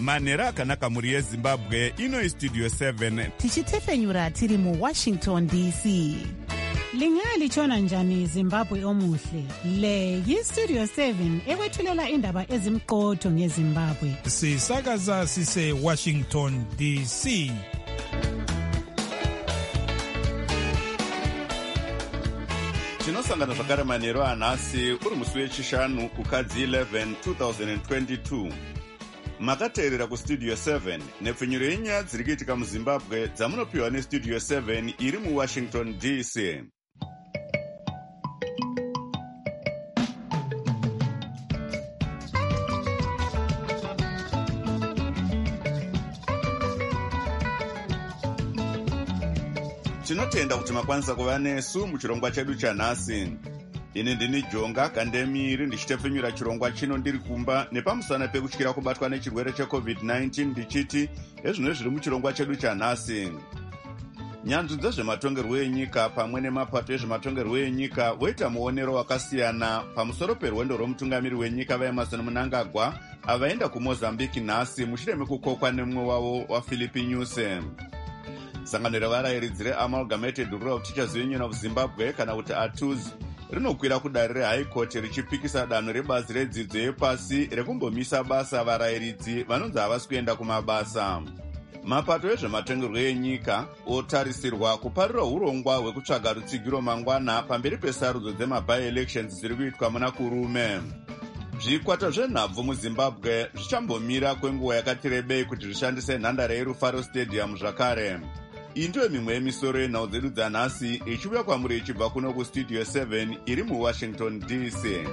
manhero akanaka mhuri yezimbabwe. Ino istudio 7 tichitefenyura tiri muWashington DC. Lingalitshona njani Zimbabwe omuhle? Le yistudio 7 ekwethulela indaba ezimqotho ngeZimbabwe. Sisakaza sise Washington DC. tinosangana zvakare manhero anhasi uri musi wechishanu kukadzi 11 2022. makateerera kustudio 7 nepfenyuro yenyaya dziri kuitika muzimbabwe dzamunopiwa nestudio 7 iri muWashington DC. tinotenda kuti makwanisa kuva nesu muchirongwa chedu chanhasi. ini ndini Jonga Kandemiri ndichitepfenyura chirongwa chino ndiri kumba nepamusana pekutyira kubatwa nechirwere cheCovid-19 ndichiti ezvino zviri muchirongwa chedu chanhasi. nyanzvi dzezvematongerwo enyika pamwe nemapato ezvematongerwo enyika voita muonero wakasiyana pamusoro perwendo rwomutungamiri wenyika vaEmmerson Mnangagwa avaenda kuMozambique nhasi mushure mekukokwa nemumwe wavo waPhilip Nyusi. sangano revarayiridzi reAmalgamated Rural Teachers Union of Zimbabwe kana kuti ATUZ rinokwira kudare reHigh Court richipikisa danho rebazi redzidzo yepasi rekumbomisa basa varayiridzi vanonzi havasi kuenda kumabasa. mapato ezvematongerwo enyika otarisirwa kuparira urongwa hwekutsvaga rutsigiro mangwana pamberi pesarudzo dzemabi-elections dziri kuitwa muna kurume. zvikwata zvenhabvu muzimbabwe zvichambomira kwenguva yakati rebei kuti zvishandise nhandare yeRufaro Stadium zvakare. iyi ndiyo mimwe yemisoro yenhau dzedu dzanhasi ichiuya kwamuri ichibva kuno kustudio 7 iri muWashington DC.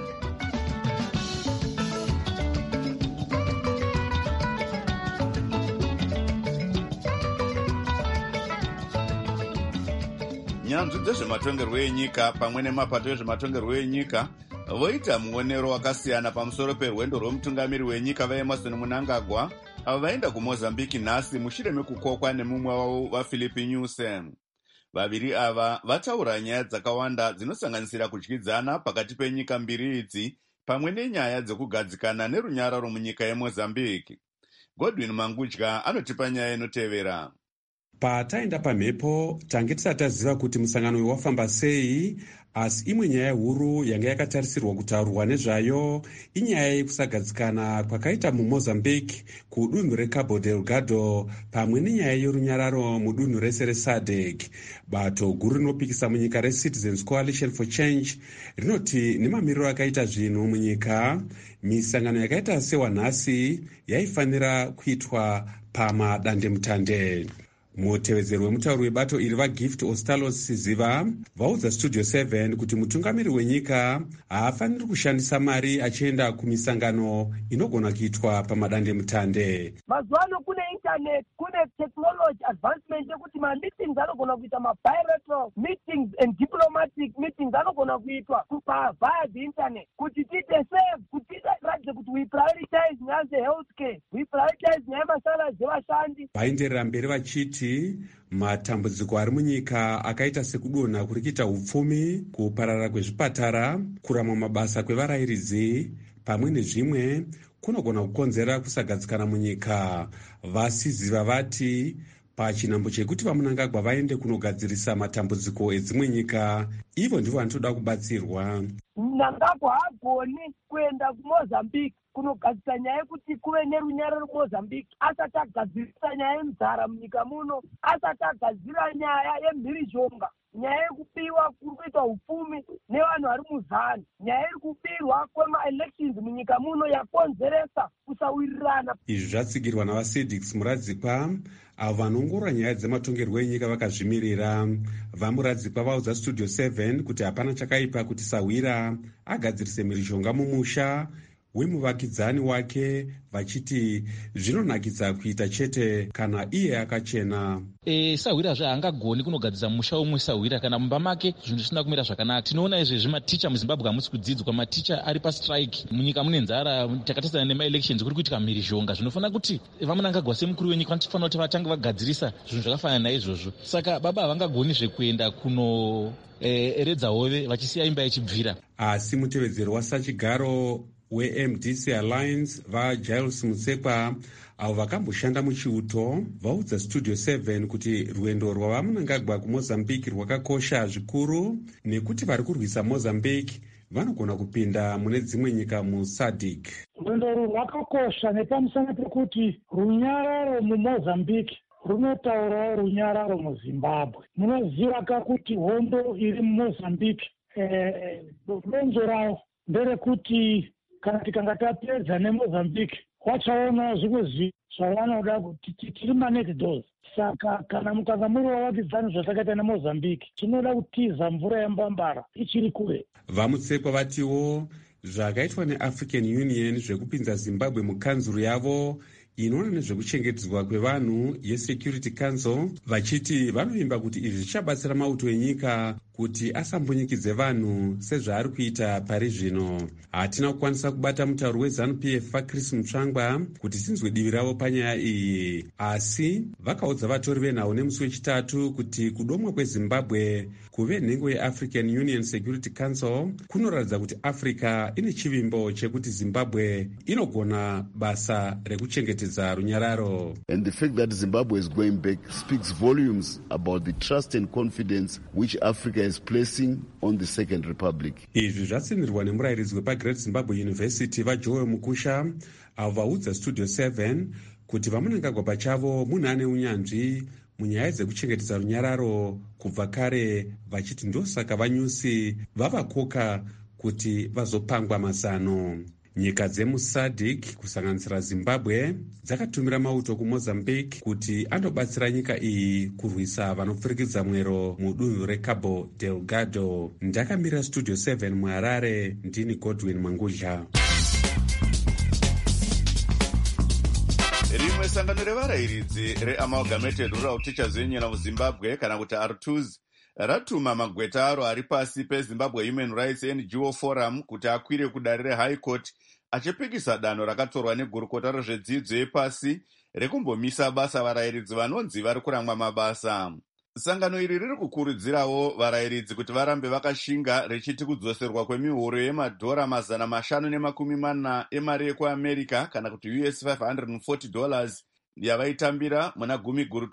nyanzvi dzezvematongerwo enyika pamwe nemapato ezvematongerwo enyika voita muonero wakasiyana pamusoro perwendo rwomutungamiri wenyika vaEmmerson Mnangagwa ava vaenda kuMozambique nhasi mushure mekukokwa nemumwe wavo waPhilip Nyusi. vaviri ava vataura nyaya dzakawanda dzinosanganisira kudyidzana pakati penyika mbiri idzi pamwe nenyaya dzekugadzikana nerunyararo munyika yeMozambique. Godwin Mangudya anotipa nyaya inotevera. pataenda pamhepo tange tisati taziva kuti musangano uyu wafamba sei, asi imwe nyaya huru yanga yakatarisirwa kutaurwa nezvayo inyaya yekusagadzikana kwakaita muMozambique kudunhu reCabo Delgado pamwe nenyaya yerunyararo mudunhu rese reSADC. bato guru rinopikisa munyika reCitizens Coalition for Change rinoti nemamiriro akaita zvinhu munyika, misangano yakaita sewanhasi yaifanira kuitwa pamadandemutande. mutevedzeri wemutauri webato iri vaGift Ostalos Siziva vaudza Studio 7 kuti mutungamiri wenyika haafaniri kushandisa mari achienda kumisangano inogona kuitwa pamadandemutande. mazuva ano kune internet, kune technology advancement yekuti meetings anogona kuita bilateral meetings and diplomatic meetings anogona kuitwa via the internet kuti tiite save, kuti tiratidze kuti we prioritize nyaya dzehealthcare, we prioritize nyaya yemasara dzevashandi. vaenderera mberi vachiti matambudziko ari munyika akaita sekudonha kuri kuita upfumi, kuparara kwezvipatara, kurama mabasa kwevarayiridzi pamwe nezvimwe kunogona kukonzera kusagadzikana munyika. vasiziva vati pachinhambo chekuti vaMnangagwa vaende kunogadzirisa matambudziko edzimwe nyika, ivo ndivo vanotoda kubatsirwa. Mnangagwa haagoni kuenda kuMozambique kunogadzirisa nyaya yekuti kuve nerunyararo muMozambique asati agadzirisa nyaya yenzara munyika muno, asati agadzira nyaya yemhirizhonga, nyaya yekupiwa kuri kuita upfumi nevanhu vari muzana, nyaya iri kupirwa kwemaelections munyika muno yakonzeresa kusawirirana. izvi zvatsigirwa navaSADC muradzikwa avo vanoongorora nyaya dzematongerwo enyika vakazvimirira. vamuradzikwa vaudza Studio 7 kuti hapana chakaipa kuti Sawira agadzirise mhirizhonga mumusha wemuvakidzani wake, vachiti zvinonakidza kuita chete kana iye akachena. Sawira haangagoni kunogadzira musha umwe Sawira kana mumba make zvinhu zvisina kumira zvakanaka. Tinoona izvezvi maticha muZimbabwe hamusi kudzidzwa, maticha ari pastrike, munyika mune nzara, takatarisa nemaelections kuri kuitika mhirizhonga. zvinofanira kuti vaMnangagwa semukuru wenyika vanofanira kuti vatange vagadzirisa zvinhu zvakafanana naizvozvo. Saka baba havangagoni zvekuenda kuno eredza hove vachisiya imba ichibvira. asi mutevedzeri waSachigaro weMDC Alliance vaGiles Mutsekwa avo vakamboshanda muchiuto vaudza Studio 7 kuti rwendo rwavamunangagwa kuMozambique rwakakosha zvikuru nekuti vari kurwisa Mozambique vanogona kupinda mune dzimwe nyika muSADC. Rwendo rwakakosha nepamusana pekuti runyararo muMozambique runotaurawo runyararo muZimbabwe. Munoziva kuti hondo iri muMozambique donzo rawo nderekuti kana tikanga tapedza neMozambique wachaona zvimwe zvavanoda kuti tiri maneti dos. Saka kana mukanga muri wavakidzani zvasakaita neMozambique tinoda kutiza mvura yembambara ichiri kure. Vamutsekwa vatiwo zvakaitwa neAfrican Union zvekupinza Zimbabwe mukanzuru yavo inoona nezvekuchengetedzwa kwevanhu yeSecurity Council vachiti vanovimba kuti izvi zvichabatsira mauto enyika kuti asambonyikidze vanhu sezvaari kuita pari zvino. Hatina kukwanisa kubata mutauro weZANU-PF vaChris Mutsvangwa kuti tinzwe divi ravo panyaya iyi, asi vakaudza vatori venhau nemusi wechitatu kuti kudomwa kweZimbabwe kuve nhengo yeAfrican Union Security Council kunoratidza kuti Africa ine chivimbo chekuti Zimbabwe inogona basa rekuchengetedza runyararo. And the fact that Zimbabwe is going back speaks volumes about the trust and confidence which Africa is placing on the Second Republic. Izvi zvatsindirwa nemurayiridzi wepaGreat Zimbabwe University vaJoel Mukusha avo vaudza Studio 7 kuti vamunangagwa pachavo munhu ane unyanzvi munyaya dzekuchengetedza runyararo kubva kare, vachiti ndosaka vanyusi vavakoka kuti vazopangwa mazano. Nyika dzemuSADC kusanganisira Zimbabwe dzakatumira mauto kuMozambique kuti andobatsira nyika iyi kurwisa vanopfurikidza mwero mudunhu reCabo Delgado. Ndakamirira Studio 7 muHarare, ndini Godwin Mangudya. Rimwe sangano revarayiridzi reAmalgamated Rural Teachers Union of Zimbabwe kana kuti ARTUZ ratuma magweta aro ari pasi peZimbabwe Human Rights NGO Forum kuti akwire kudare reHigh Court achipikisa danho rakatorwa negurukota rezvedzidzo yepasi rekumbomisa basa varayiridzi vanonzi vari kuramwa mabasa. Sangano iri riri kukurudzirawo varayiridzi kuti varambe vakashinga richiti kudzoserwa kwemihoro yemadhora $540 emari yekuAmerica kana kuti US $540 yavaitambira muna Gumiguru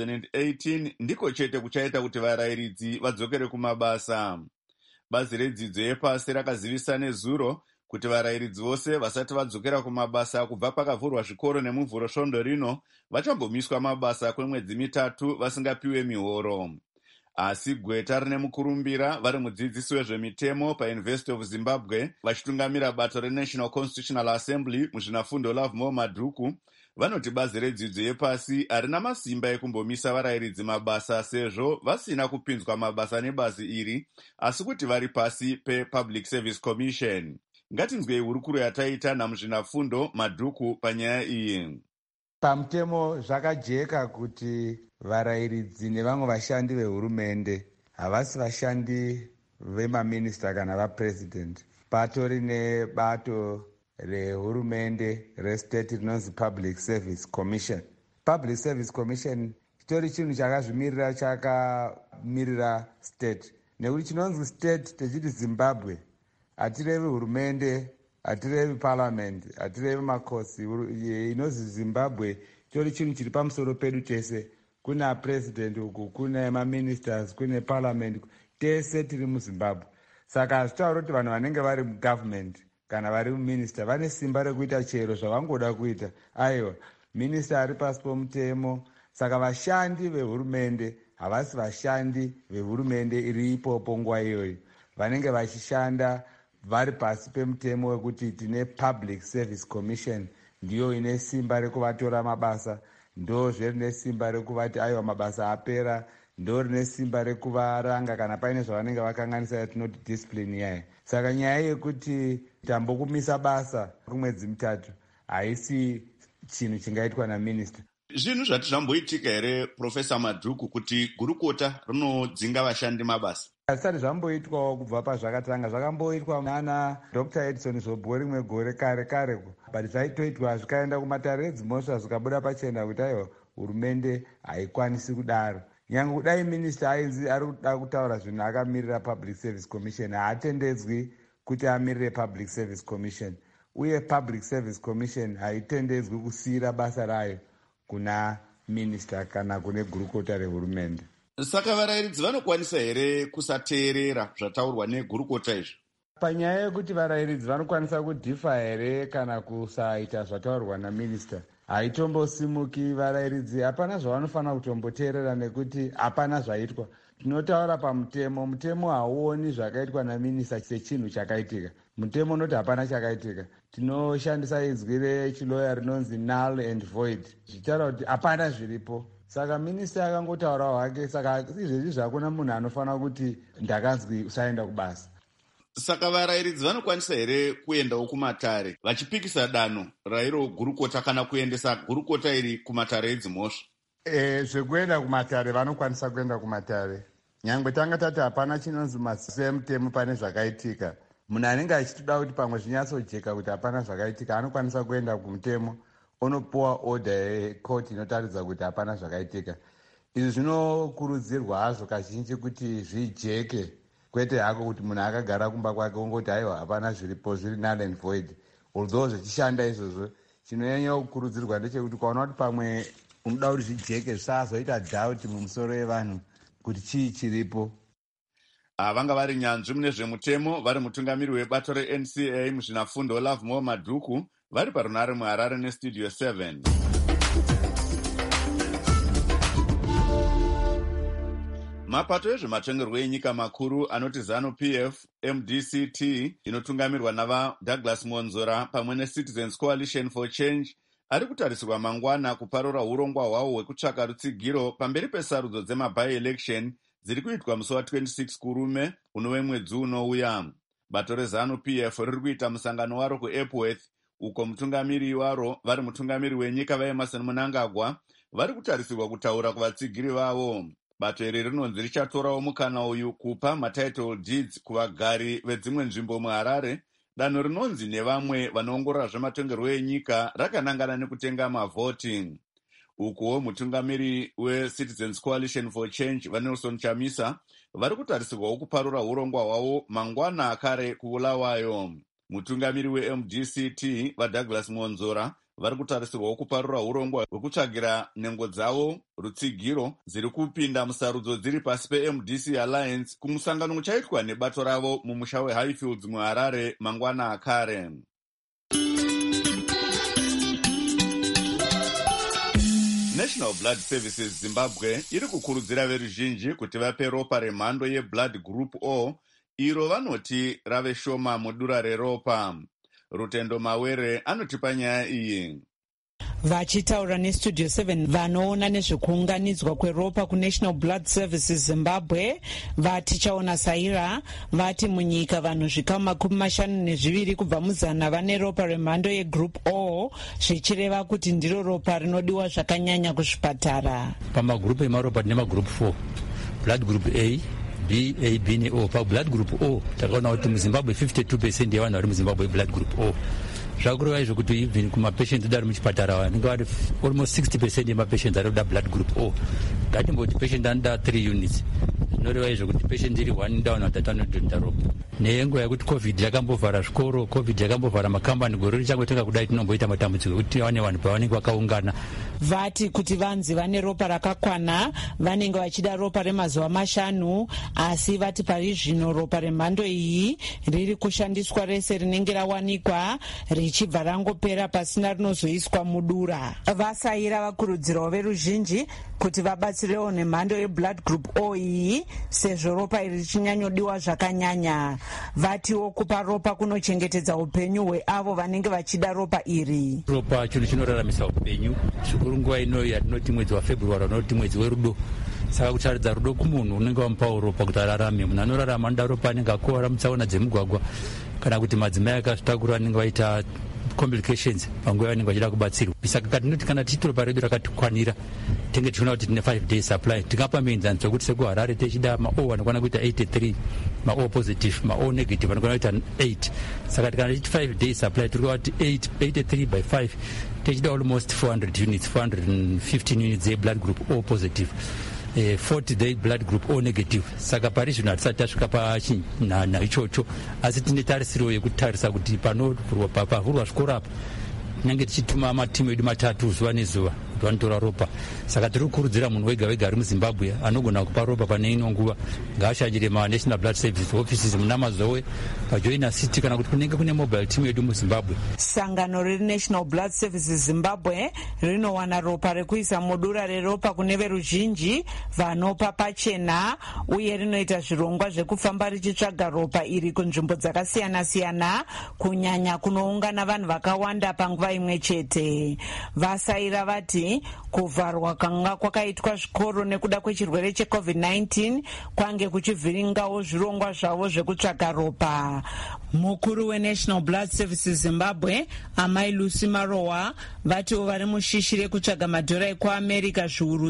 2018 ndiko chete kuchaita kuti varayiridzi vadzokere kumabasa. Bazi redzidzo yepasi rakazivisa nezuro kuti varayiridzi vose vasati vadzokera kumabasa kubva pakavhurwa zvikoro nemuvhuro svondo rino vachambomiswa mabasa kwemwedzi 3 vasingapiwe mihoro. Asi gweta rine mukurumbira vari mudzidzisi wezvemitemo paUniversity of Zimbabwe vachitungamira bato reNational Constitutional Assembly muzvinafundo Lovemore Madhuku vanoti bazi redzidzo yepasi harina masimba ekumbomisa varayiridzi mabasa sezvo vasina kupinzwa mabasa nebazi iri asi kuti vari pasi pePublic Service Commission. Ngatinzwei hurukuro yataita namuzvinafundo Madhuku panyaya iyi. Pamutemo zvakajeka kuti varayiridzi nevamwe vashandi vehurumende havasi vashandi vemaminista kana vapresident. Patori nebato rehurumende restate rinonzi Public Service Commission. Public Service Commission chitori chinhu chakazvimirira, chakamirira state, nekuti chinonzi state techiti Zimbabwe hatirevi hurumende, hatirevi parliament, hatirevi makosi. Inozi Zimbabwe chitori chinhu chiri pamusoro pedu tese. Kuna president uku, kuna maministers, kuna parliament, tese tiri muZimbabwe. Saka hazvitaura kuti vanhu vanenge vari mugovernment kana vari muminista vane simba rekuita chero zvavangoda kuita. Aiwa, minista ari pasi pomutemo. Saka vashandi vehurumende havasi vashandi vehurumende iri ipopo nguva iyoyo. Vanenge vachishanda vari pasi pemutemo wekuti tine Public Service Commission ndiyo ine simba rekuvatora mabasa, ndo zverine simba rekuvati aiwa mabasa apera, ndo rine simba rekuvaranga kana paine zvavanenge vakanganisa yatinoti discipline yaye. Saka nyaya yekuti tambokumisa basa kumwedzi 3 haisi chinhu chingaitwa naminista. Zvinhu zvati zvamboitika here Profesa Madhuku kuti gurukota rinodzinga vashandi mabasa? Hazvisati zvamboitwawo kubva pazvakatanga. Zvakamboitwa nana Dr. Edison Zobho rimwe gore kare but zvaitoitwa zvikaenda kumatare edzimhosva zvikabuda pachena kuti aiwa hurumende haikwanisi kudaro. Nyange kudai minista ainzi ari kuda kutaura zvinhu akamirira Public Service Commission, haatendedzwi kuti amirire Public Service Commission. uye public service commission haitendedzwi kusiyira basa rayo kuna minista kana kune gurukota rehurumende. Saka varayiridzi vanokwanisa here kusateerera zvataurwa negurukota izvi? Panyaya yekuti varayiridzi vanokwanisa kudhifa here kana kusaita zvataurwa naminista, haitombosimuki. Varayiridzi hapana zvavanofanira kutomboteerera nekuti hapana zvaitwa. Tinotaura pamutemo, mutemo hauoni zvakaitwa naminista sechinhu chakaitika. Mutemo unoti hapana chakaitika. Tinoshandisa inzwi rechiloya rinonzi null and void, zvichitaura kuti hapana zviripo. Saka minista akangotaurawo hake, saka izvezvi zvakuna munhu anofanira kuti ndakanzwi usaenda kubasa. Saka varayiridzi vanokwanisa here kuendawo kumatare vachipikisa danho rairo gurukota kana kuendesa gurukota iri kumatare edzimhosva? Zvekuenda kumatare vanokwanisa kuenda kumatare. Nyangwe tanga tati hapana chinonzi masemutemo pane zvakaitika. Munhu anenge achitoda kuti pamwe zvinyatsojeka kuti hapana zvakaitika anokwanisa kuenda kumutemo onopuwa order yekoti inotaridza kuti hapana zvakaitika. Izvi zvinokurudzirwa hazvo kazhinji kuti zvijeke, kwete hako kuti munhu akagara kumba kwake ongoti aiwa hapana zviripo, zviri null and void. Although zvichishanda izvozvo, chinonyanya kukurudzirwa ndechekuti ukaona kuti pamwe unoda kuti zvijeke zvisazoita doubt mumusoro yevanhu kuti chii chiripo. Vanga vari nyanzvi mune zvemutemo vari mutungamiri webato reNCA muzvinafundo Love More Madhuku vari parunare muHarare nestudio 7. Mapato ezvematongerwo enyika makuru anoti ZANU-PF, MDCT inotungamirwa navaDouglas Monzora pamwe neCitizens Coalition for Change ari kutarisirwa mangwana kuparura urongwa hwawo hwekutsvaka rutsigiro pamberi pesarudzo dzemaby-election dziri kuitwa musi wa26 kurume unove mwedzi unouya. Bato reZANU-PF riri kuita musangano waro kuEpworth, uko mutungamiri waro vari mutungamiri wenyika vaEmmerson Mnangagwa vari kutarisirwa kutaura kuvatsigiri vavo. Bato iri rinonzi richatorawo mukana uyu kupa matitle deeds kuvagari vedzimwe nzvimbo muHarare, danho rinonzi nevamwe vanoongorora zvematongerwo enyika rakanangana nekutenga mavhoti. Ukuwo mutungamiri weCitizens Coalition for Change vaNelson Chamisa vari kutarisirwawo kuparura urongwa hwavo mangwana akare kuBulawayo. Mutungamiri weMDCT vaDouglas Monzora vari kutarisirwawo kuparura urongwa hwekutsvagira nhengo dzavo rutsigiro dziri kupinda musarudzo dziri pasi peMDC Alliance kumusangano uchaitwa nebato ravo mumusha weHighfields muHarare mangwana akare. National Blood Services Zimbabwe iri kukurudzira veruzhinji kuti vape ropa remhando yeBlood Group O iro vanoti rave shoma mudura reropa. Rutendo Mawere anotipa nyaya iyi. Vachitaura nestudio 7 vanoona nezvekuunganidzwa kweropa kuNational Blood Services Zimbabwe vatichaona Saira vati munyika vanhu zvikamu 52 kubva muzana vane ropa remhando yegroup O, zvichireva kuti ndiro ropa rinodiwa zvakanyanya kuzvipatara. Pamagrupu emaropa tine magroup 4, blood group A, B, A, B ne O. PaBlood group O takaona kuti muZimbabwe 52% yevanhu vari muZimbabwe blood group O. Zvakureva izvo kuti even kumapatients dari muchipatara vanenge vari almost 60% yemapatients ari kuda blood group O. Ngatimboti patient anoda 3 units, zvinoreva izvo kuti patient iri 1 down vatatu anotonda ropa. Nenguva yekuti covid yakambovhara zvikoro, covid yakambovhara makambani, gore richangotenga kudai tinomboita matambudziko ekuti vane vanhu pavanenge vakaungana. Vati kuti vanzi vane ropa rakakwana vanenge vachida ropa remazuva 5, asi vati pari zvino ropa remhando iyi riri kushandiswa rese rinenge rawanikwa richibva rangopera pasina rinozoiswa mudura. Vasaira vakurudzirawo veruzhinji kuti vabatsirewo nemhando yeblood group O iyi sezvo ropa iri richinyanyodiwa zvakanyanya. Vatiwo kupa ropa kunochengetedza upenyu hweavo vanenge vachida ropa iri. Ropa chinhu chinoraramisa upenyu, zvikuru nguva ino yatinoti mwedzi waFebruary unoti mwedzi werudo. Saka kutaridza rudo kumunhu unenge wamupawo ropa kuti ararame. Munhu anorarama anoda ropa anenge akuwara mutsaona dzemugwagwa kana kuti madzimai akazvitakura anenge vaita complications panguva vanenge vachida kubatsirwa. Saka katinoti kana tichiti ropa redu rakatikwanira tenge tichiona kuti tine 5 days supply, tingapa muenzaniso kuti sekuHarare tichida ma-O anokwana kuita 83, ma-O positive, ma-O negative anokwana kuita 8. Saka kana tichiti 5 days supply tiri kuti 83 by 5 tichida almost 400 units, 415 units ye blood group O positive. 40 day blood group O negative. Saka pari zvino hatisati tasvika pachinhanha ichocho, asi tine tarisiro yekutarisa kuti pavhurwa zvikoro apa nyange tichituma matimu edu 3 zuva nezuva kuti vanotora ropa. Saka tiri kukurudzira munhu wega wega ari muZimbabwe anogona kupa ropa pane ino nguva ngaashanyire maNational Blood Service offices muna Mazowe, paJoina City kana kuti kunenge kune mobile team yedu muZimbabwe. Sangano reNational Blood Services Zimbabwe rinowana ropa rekuisa mudura reropa kune veruzhinji vanopa pachena, uye rinoita zvirongwa zvekufamba richitsvaga ropa iri kunzvimbo dzakasiyana siyana, kunyanya kunoungana vanhu vakawanda panguva imwe chete. Vasaira vati kuvharwa kanga kwakaitwa zvikoro nekuda kwechirwere cheCovid-19 kwange kuchivhiringawo zvirongwa zvavo zvekutsvaga ropa. Mukuru weNational Blood Services Zimbabwe, Amai Lucy Marowa, vatiwo vari mushishi rekutsvaga madhora ekuAmerica zviuru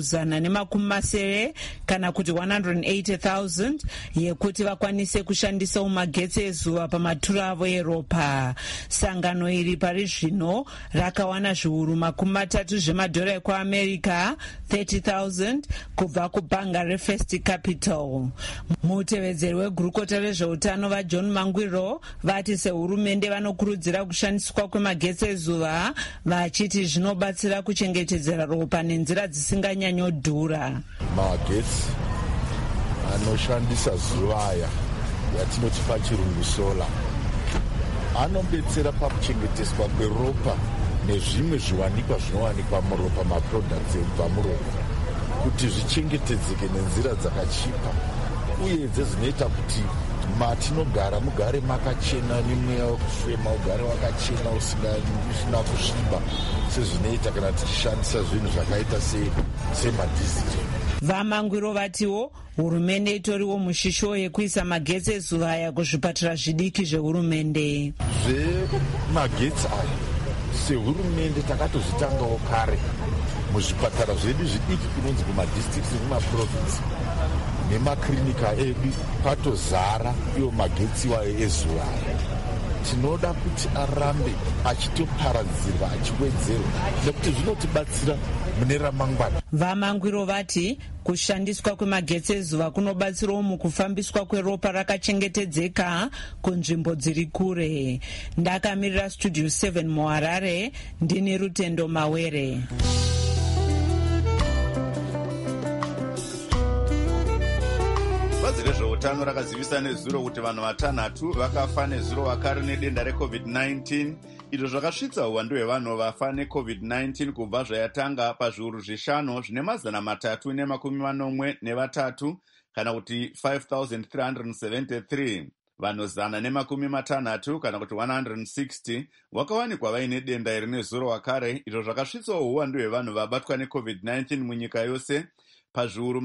170 kana kuti 180,000 yekuti vakwanise kushandisa magetsi ezuva pamaturo avo eropa. Sangano iri pari zvino rakawana zviuru 30 zvemadhora ekuAmerica 30,000 kubva kubhanga reFirst Capital. Mutevedzeri wegurukota rezveutano vaJohn Mangwiro vati sehurumende vanokurudzira kushandiswa kwemagetsi ezuva, vachiti zvinobatsira kuchengetedzera ropa nenzira dzisinganyanyodhura. Magetsi anoshandisa zuva aya yatinoti pachirungu sola anobetsera pakuchengeteswa kweropa nezvimwe zviwanikwa zvinowanikwa muropa, maproducts ekubva muropa, kuti zvichengetedzeke nenzira dzakachipa uye dzinoita kuti matinogara mugare makachena, nemweya wekufema ugare wakachena usina kusviba sezvinoita kana tichishandisa zvinhu zvakaita semadhiziri. Vamangwiro vatiwo hurumende itoriwo mushisho yekuisa magetsi ezuva aya kuzvipatara zvidiki zvehurumende. Zvemagetsi aya sehurumende takatozvitangawo kare muzvipatara zvedu zvidiki kunonzi kumadistricts nekumaprovinsi nemaklinika edu patozara iwo magetsi wayo ezuva. Tinoda kuti arambe achitoparadzirwa, achiwedzerwa nekuti zvinotibatsira mune ramangwana. Vamangwiro vati kushandiswa kwemagetsi ezuva kunobatsirawo mukufambiswa kweropa rakachengetedzeka kunzvimbo dziri kure. Ndakamirira Studio 7 muHarare, ndini Rutendo Mawere. Bazi rezveutano rakazivisa nezuro kuti vanhu 6 vakafa nezuro vakare nedenda reCovid-19, izvo zvakasvitsa uwandu hwevanhu vafa neCovid-19 kubva zvayatanga pazviuru 5 zvine 343 kana kuti 5,373. Vanhu 160 kana kuti 160 vakawanikwa vaine denda iri nezuro vakare, izvo zvakasvitsawo uwandu hwevanhu vabatwa neCovid-19 munyika yose pazviuru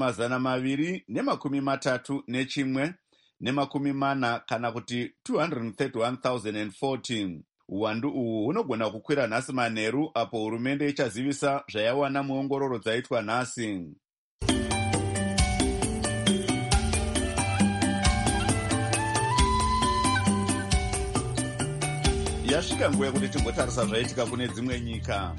231 ne40 kana kuti 231,014. Uwandu uhu hunogona kukwira nhasi manheru apo hurumende ichazivisa zvayawana muongororo dzaitwa nhasi. Yasvika nguva yekuti timbotarisa zvaitika kune dzimwe nyika.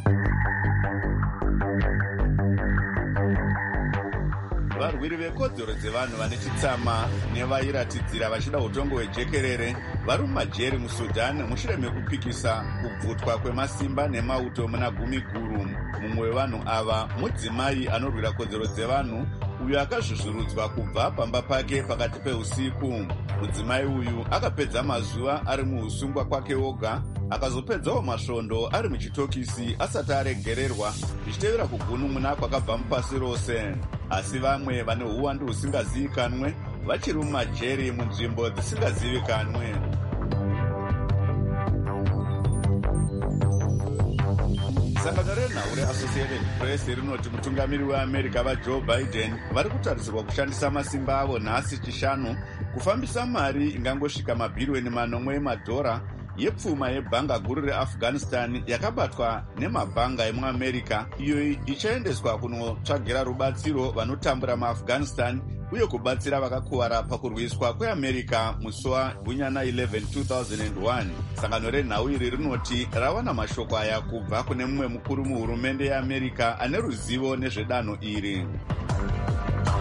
Varwiri vekodzero dzevanhu vane chitsama nevairatidzira vachida utongo hwejekerere vari mumajeri muSudan mushure mekupikisa kubvutwa kwemasimba nemauto muna gumi guru. Mumwe wevanhu ava mudzimai anorwira kodzero dzevanhu uyo akazvuzvurudzwa kubva pamba pake pakati peusiku. Mudzimai uyu akapedza mazuva ari muusungwa kwake oga, akazopedzawo masvondo ari muchitokisi asati aregererwa, zvichitevera kugunun'una kwakabva mupasi rose. Asi vamwe vane uwandu husingazivikanwe vachiri mumajeri munzvimbo dzisingazivikanwe. Sangano renhau reAssociated Press rinoti mutungamiri weAmerica vaJoe Biden vari kutarisirwa kushandisa masimba avo nhasi chishanu kufambisa mari ingangosvika mabhirioni 9 emadhora yepfuma yebhanga guru reAfghanistan yakabatwa nemabhanga emuAmerica, iyo ichaendeswa kunotsvagira rubatsiro vanotambura muAfghanistan uye kubatsira vakakuvara pakurwiswa kweAmerica muSoa gunyana 11 2001. Sangano renhau iri rinoti rawana mashoko aya kubva kune mumwe mukuru muhurumende yeAmerica ane ruzivo nezvedanho iri.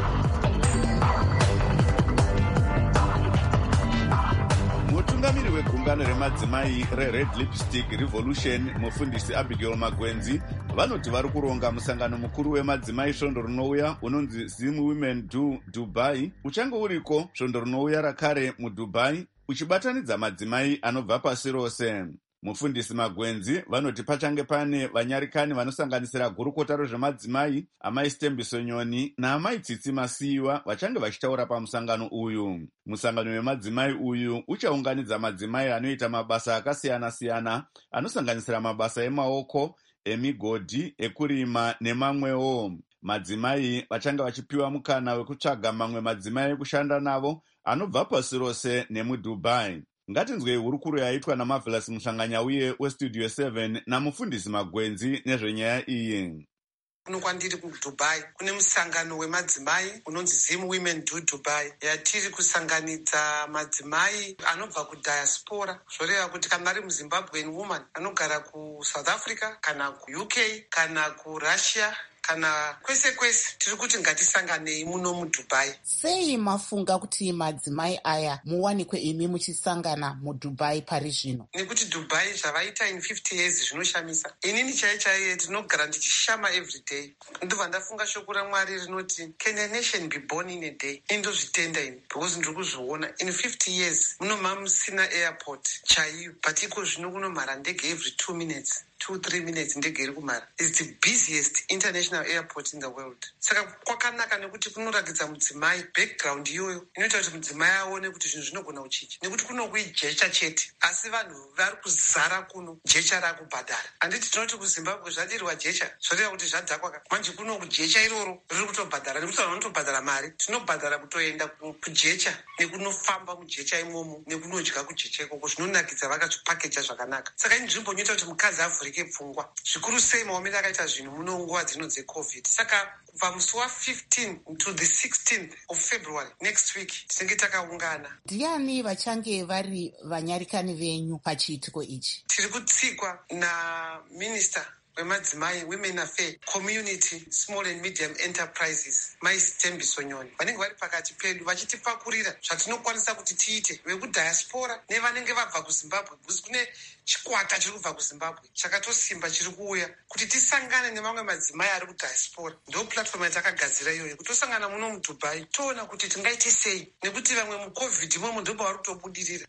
mutungamiri wegungano remadzimai reRed Lipstick Revolution mufundisi Abigail Magwenzi vanoti vari kuronga musangano mukuru wemadzimai svondo rinouya unonzi Zim Women Do Dubai uchange uriko svondo rinouya rakare muDubai uchibatanidza madzimai anobva pasi rose. Mufundisi Magwenzi vanoti pachange pane vanyarikani vanosanganisira gurukota rezvemadzimai amai Stembiso Nyoni naamai Tsitsi Masiyiwa vachange vachitaura pamusangano uyu. Musangano wemadzimai uyu uchaunganidza madzimai anoita mabasa akasiyana-siyana anosanganisira mabasa emaoko, emigodhi, ekurima nemamwewo. Madzimai vachange vachipiwa mukana wekutsvaga mamwe madzimai ekushanda navo anobva pasi rose nemuDubai. Ngatinzwei hurukuro yaitwa naMarvelous Muhlanganyauye weStudio 7 namufundisi Magwenzi nezvenyaya iyi. Kuno kwandiri kuDubai kune musangano wemadzimai unonzi Zim Women Do Dubai yatiri kusanganidza madzimai anobva kudiaspora, zvoreva kuti kana ari muZimbabwean woman anogara kuSouth Africa kana kuUK kana kuRussia kana kwese kwese tiri kuti ngatisanganei muno muDubai. Sei mafunga kuti madzimai aya muwanikwe imi muchisangana muDubai pari zvino? Nekuti Dubai zvavaita in 50 years zvinoshamisa. Inini chaiye tinogara ndichishama every day. Ndobva ndafunga shoko raMwari rinoti can a nation be born in a day? Indozvitenda ini because ndiri kuzviona in 50 years munoma musina airport chaiyo, but iko zvino kunomhara ndege every 2 minutes. 2-3 minutes ndege iri kumhara. It's the busiest international airport in the world. Saka kwakanaka nekuti kunorakidza mudzimai background iyoyo inoita kuti mudzimai aone kuti zvinhu zvinogona kuchicha, nekuti kunokuijecha chete asi vanhu vari kuzara kuno jecha rakubhadhara. Handiti tinoti kuZimbabwe zvadirwa jecha zvoreva kuti zvadhakwa manje kuno kujecha iroro riri kutobhadhara, nekuti vanhu vanotobhadhara mari. Tinobhadhara kutoenda kujecha nekunofamba mujecha imomo nekunodya kujecha ikoko, zvinonakidza vakazvipakeja zvakanaka. Saka inzvimbo inoita kuti mukadzi avhurike pfungwa zvikuru sei maomero akaita zvinhu muno nguva dzino dzeCovid. Saka kubva musi wa15 to the 16th of February next week tinenge takaungana. Ndiani vachange vari vanyarikani venyu pachiitiko ichi? Tiri kutsigwa naMinister wemadzimai, Women Affairs, Community, Small and Medium Enterprises, mai Stembiso Nyoni. Vanenge vari pakati pedu vachitipakurira zvatinokwanisa kuti tiite vekudiaspora nevanenge vabva kuZimbabwe, because kune chikwata chiri kubva kuZimbabwe chakatosimba chiri kuuya kuti tisangane nemamwe madzimai ari kudiaspora. Ndo platform yatakagadzira iyoyo kuti tosangana muno muDubai toona kuti tingaite sei, nekuti vamwe muCovid imomo ndobva vari kutobudirira.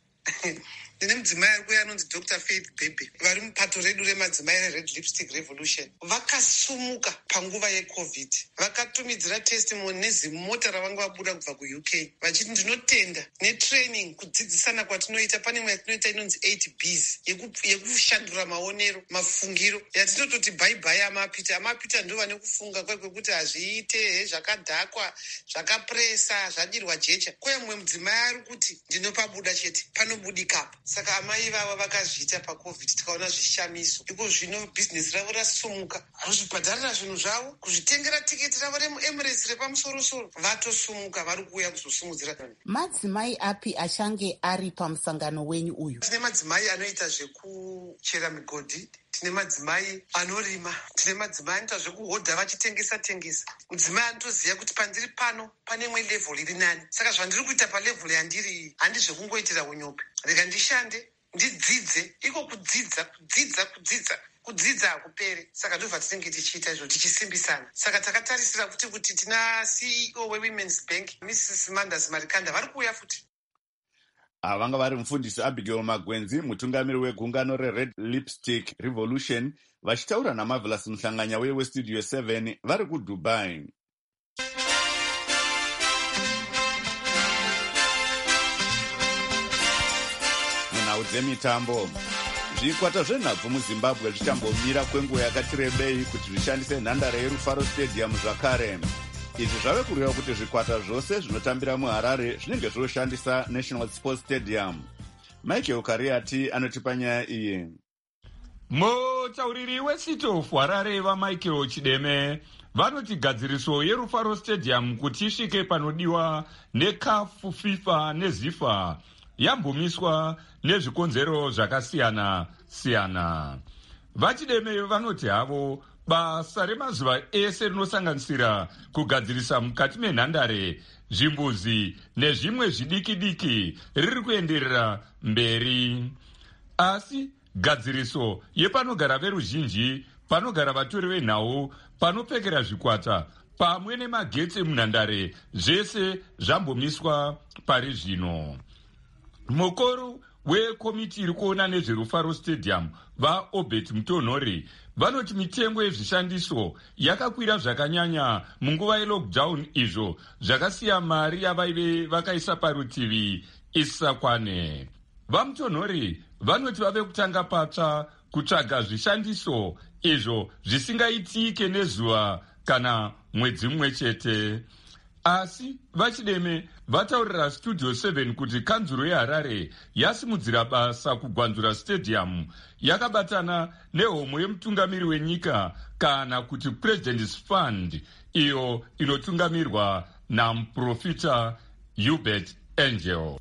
Ndine mudzimai ari kuuya anonzi Dr. Faith Bebe vari mupato redu remadzimai reRed Lipstick Revolution. Vakasumuka panguva yeCovid, vakatumidzira testimony nezimota ravanga vabuda kubva kuUK vachiti ndinotenda netraining kudzidzisana kwatinoita. Pane imwe yatinoita inonzi 8Bs yekushandura maonero, mafungiro yatinototi bhaibhai amapita ndo vane kufunga kwekuti hazviite zvakadhakwa zvakapresa zvadirwa jecha. Kwaya mumwe mudzimai ari kuti ndinopabuda chete panobudikapa. Saka amai vava vakazviita paCovid tikaona zvishamiso. Iko zvino bhizinesi ravo rasumuka, kuzvibhadharira zvinhu zvavo, kuzvitengera tiketi ravo remuEmirates repamusoro-soro, vatosumuka vari kuuya kuzosumudzira. Madzimai api achange ari pamusangano wenyu uyu? Tine madzimai anoita zvekuchera migodhi, tine madzimai anorima, tine madzimai anoita zvekuhodha vachitengesa. Mudzimai anotoziva kuti pandiri pano pane imwe level iri nani, saka zvandiri kuita palevhel yandiri handi zvekungoitira unyope. Rega ndishande ndidzidze, iko kudzidza hakupere. Saka ndobva tinenge tichiita izvo tichisimbisana. Saka takatarisira kuti tina CEO weWomen's Bank Mrs. Mandas Marikanda vari kuuya futi. Vanga vari mufundisi Abigail Magwenzi, mutungamiri wegungano reRed Lipstick Revolution, vachitaura naMarvelous Muhlanganyauye weStudio 7 vari kuDubai. Munhau dzemitambo, zvikwata zvenhabvu muZimbabwe zvichambomira kwenguva yakati rebei kuti zvishandise nhandare yeRufaro Stadium zvakare. Izvi zvave kureva kuti zvikwata zvose zvinotambira muHarare zvinenge zvoshandisa National Sports Stadium. Michael Kariati anotipa nyaya iyi. Mutauriri weCity of Harare vaMichael Chideme vanoti gadziriso yeRufaro Stadium kuti isvike panodiwa neCAF, FIFA neZIFA yambomiswa nezvikonzero zvakasiyana-siyana. VaChideme vanoti havo basa remazuva ese rinosanganisira kugadzirisa mukati menhandare zvimbuzi nezvimwe zvidiki-diki riri kuenderera mberi. Asi gadziriso yepanogara veruzhinji, panogara vatori venhau, panopfekera zvikwata pamwe nemagetsi munhandare zvese zvambomiswa pari zvino. Mukuru wekomiti iri kuona nezverufaro stadium vaObert Mutonhori vanoti mitengo yezvishandiso yakakwira zvakanyanya munguva yelockdown, izvo zvakasiya mari yavaive vakaisa parutivi isisakwane. VaMutonhori vanoti vave kutanga patsva kutsvaga zvishandiso izvo zvisingaitike nezuva kana mwedzi mumwe chete. Asi vaChideme vataurira Studio 7 kuti kanzuro yeHarare yasimudzira basa kugwanzura stadium yakabatana nehomwe yemutungamiri wenyika kana kuti President's Fund, iyo inotungamirwa namuprofita Hubert Angel.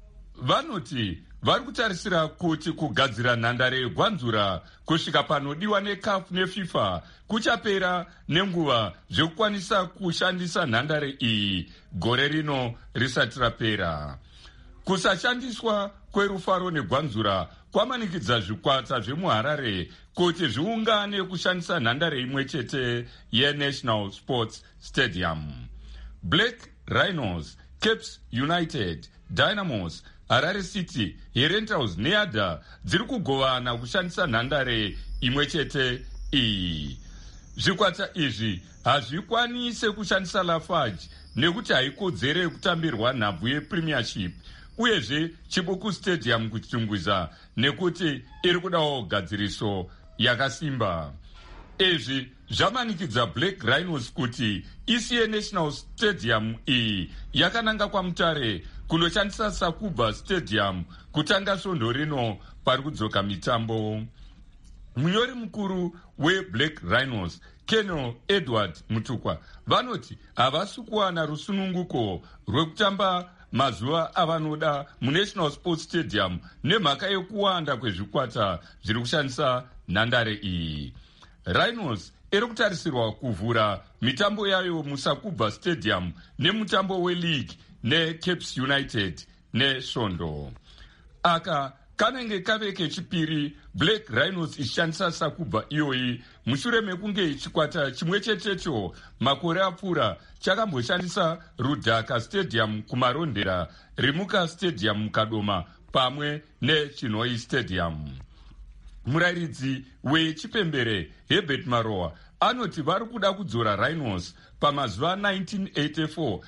Vanoti vari kutarisira kuti kugadzira nhandare yegwanzura kusvika panodiwa neCAF neFIFA kuchapera nenguva zvekukwanisa kushandisa nhandare iyi gore rino risati rapera. Kusashandiswa kwerufaro negwanzura kwamanikidza zvikwata zvemuHarare kuti zviungane kushandisa nhandare imwe chete yeNational Sports Stadium. Black Rhinos, Caps United, Dynamos, Harare City, Herentals neADA dziri kugovana kushandisa nhandare imwe chete iyi. Zvikwata izvi hazvikwanise kushandisa Lafarge nekuti haikodzere kutambirwa nhabvu yePremiership, uyezve Chibuku Stadium kuchitungwiza nekuti iri kudawo gadziriso yakasimba. Izvi zvamanikidza Black Rhinos kuti isiye National Stadium iyi yakananga kwaMutare kunoshandisa Sakuba Stadium kutanga svondo rino pari kudzoka mitambo. Munyori mukuru weBlack Rhinos, Colonel Edward Mutukwa, vanoti havasi kuwana rusununguko rwekutamba mazuva avanoda muNational Sports Stadium nemhaka yekuwanda kwezvikwata zviri kushandisa nhandare iyi. Rhinos iri kutarisirwa kuvhura mitambo yayo muSakuba Stadium nemutambo weLeague neCaps United nesvondo. Aka kanenge kave kechipiri Black Rhinos ishandisa Sakuba iyoyi mushure mekunge chikwata chimwe chetecho makore apfuura chakamboshandisa Rudhaka Stadium kumarondera, Rimuka Stadium mukadoma pamwe neChinhoi Stadium. Murairidzi wechipembere Herbert Maroa anoti vari kuda kudzora Rhinos pamazuva 1984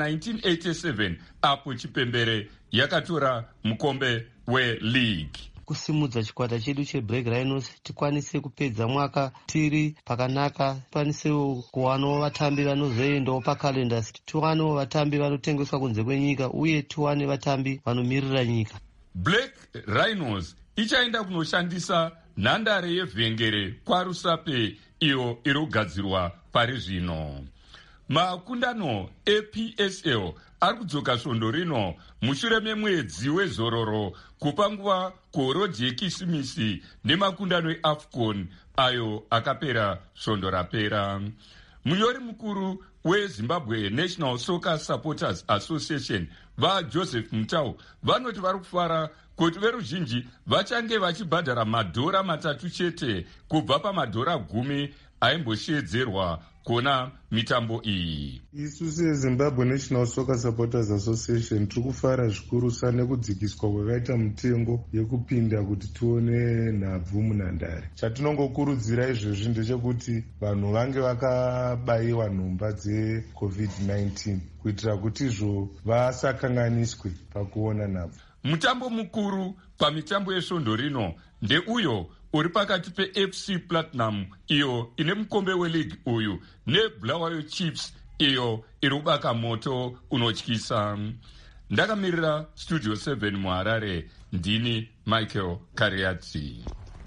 na1987 apo chipembere yakatora mukombe weLeague. Kusimudza chikwata chedu cheBlack Rhinos tikwanise kupedza mwaka tiri pakanaka, tikwanisewo kuwanawo vatambi vanozoendawo pakalenda, tiwanewo vatambi vanotengeswa kunze kwenyika uye tiwane vatambi vanomirira nyika. Black Rhinos ichaenda kunoshandisa nhandare yevhengere kwaRusape iyo iri kugadzirwa pari zvino. Makundano ePSL ari kudzoka svondo rino mushure memwedzi wezororo kupa nguva kuhorodhi yeKisimisi nemakundano eAFCON ayo akapera svondo rapera. Munyori mukuru weZimbabwe National Soccer Supporters Association vaJoseph Mutau vanoti vari kufara kuti veruzhinji vachange vachibhadhara madhora 3 chete kubva pamadhora 10 aimbosheedzerwa kuona mitambo iyi. Isu seZimbabwe National Soccer Supporters Association tiri kufara zvikurusa nekudzikiswa kwakaita mutengo yekupinda kuti tione nhabvu munhandare. Chatinongokurudzira izvezvi ndechekuti vanhu vange vakabayiwa nhomba dzeCovid-19 kuitira kuti izvo vasakanganiswe pakuona nhabvu. Mutambo mukuru pamitambo yesvondo rino ndeuyo uri pakati peFC Platinum iyo ine mukombe weLeague uyu neBulawayo Chiefs iyo iri kubaka moto unotyisa. Ndakamirira Studio 7 muHarare, ndini Michael Kariatsi.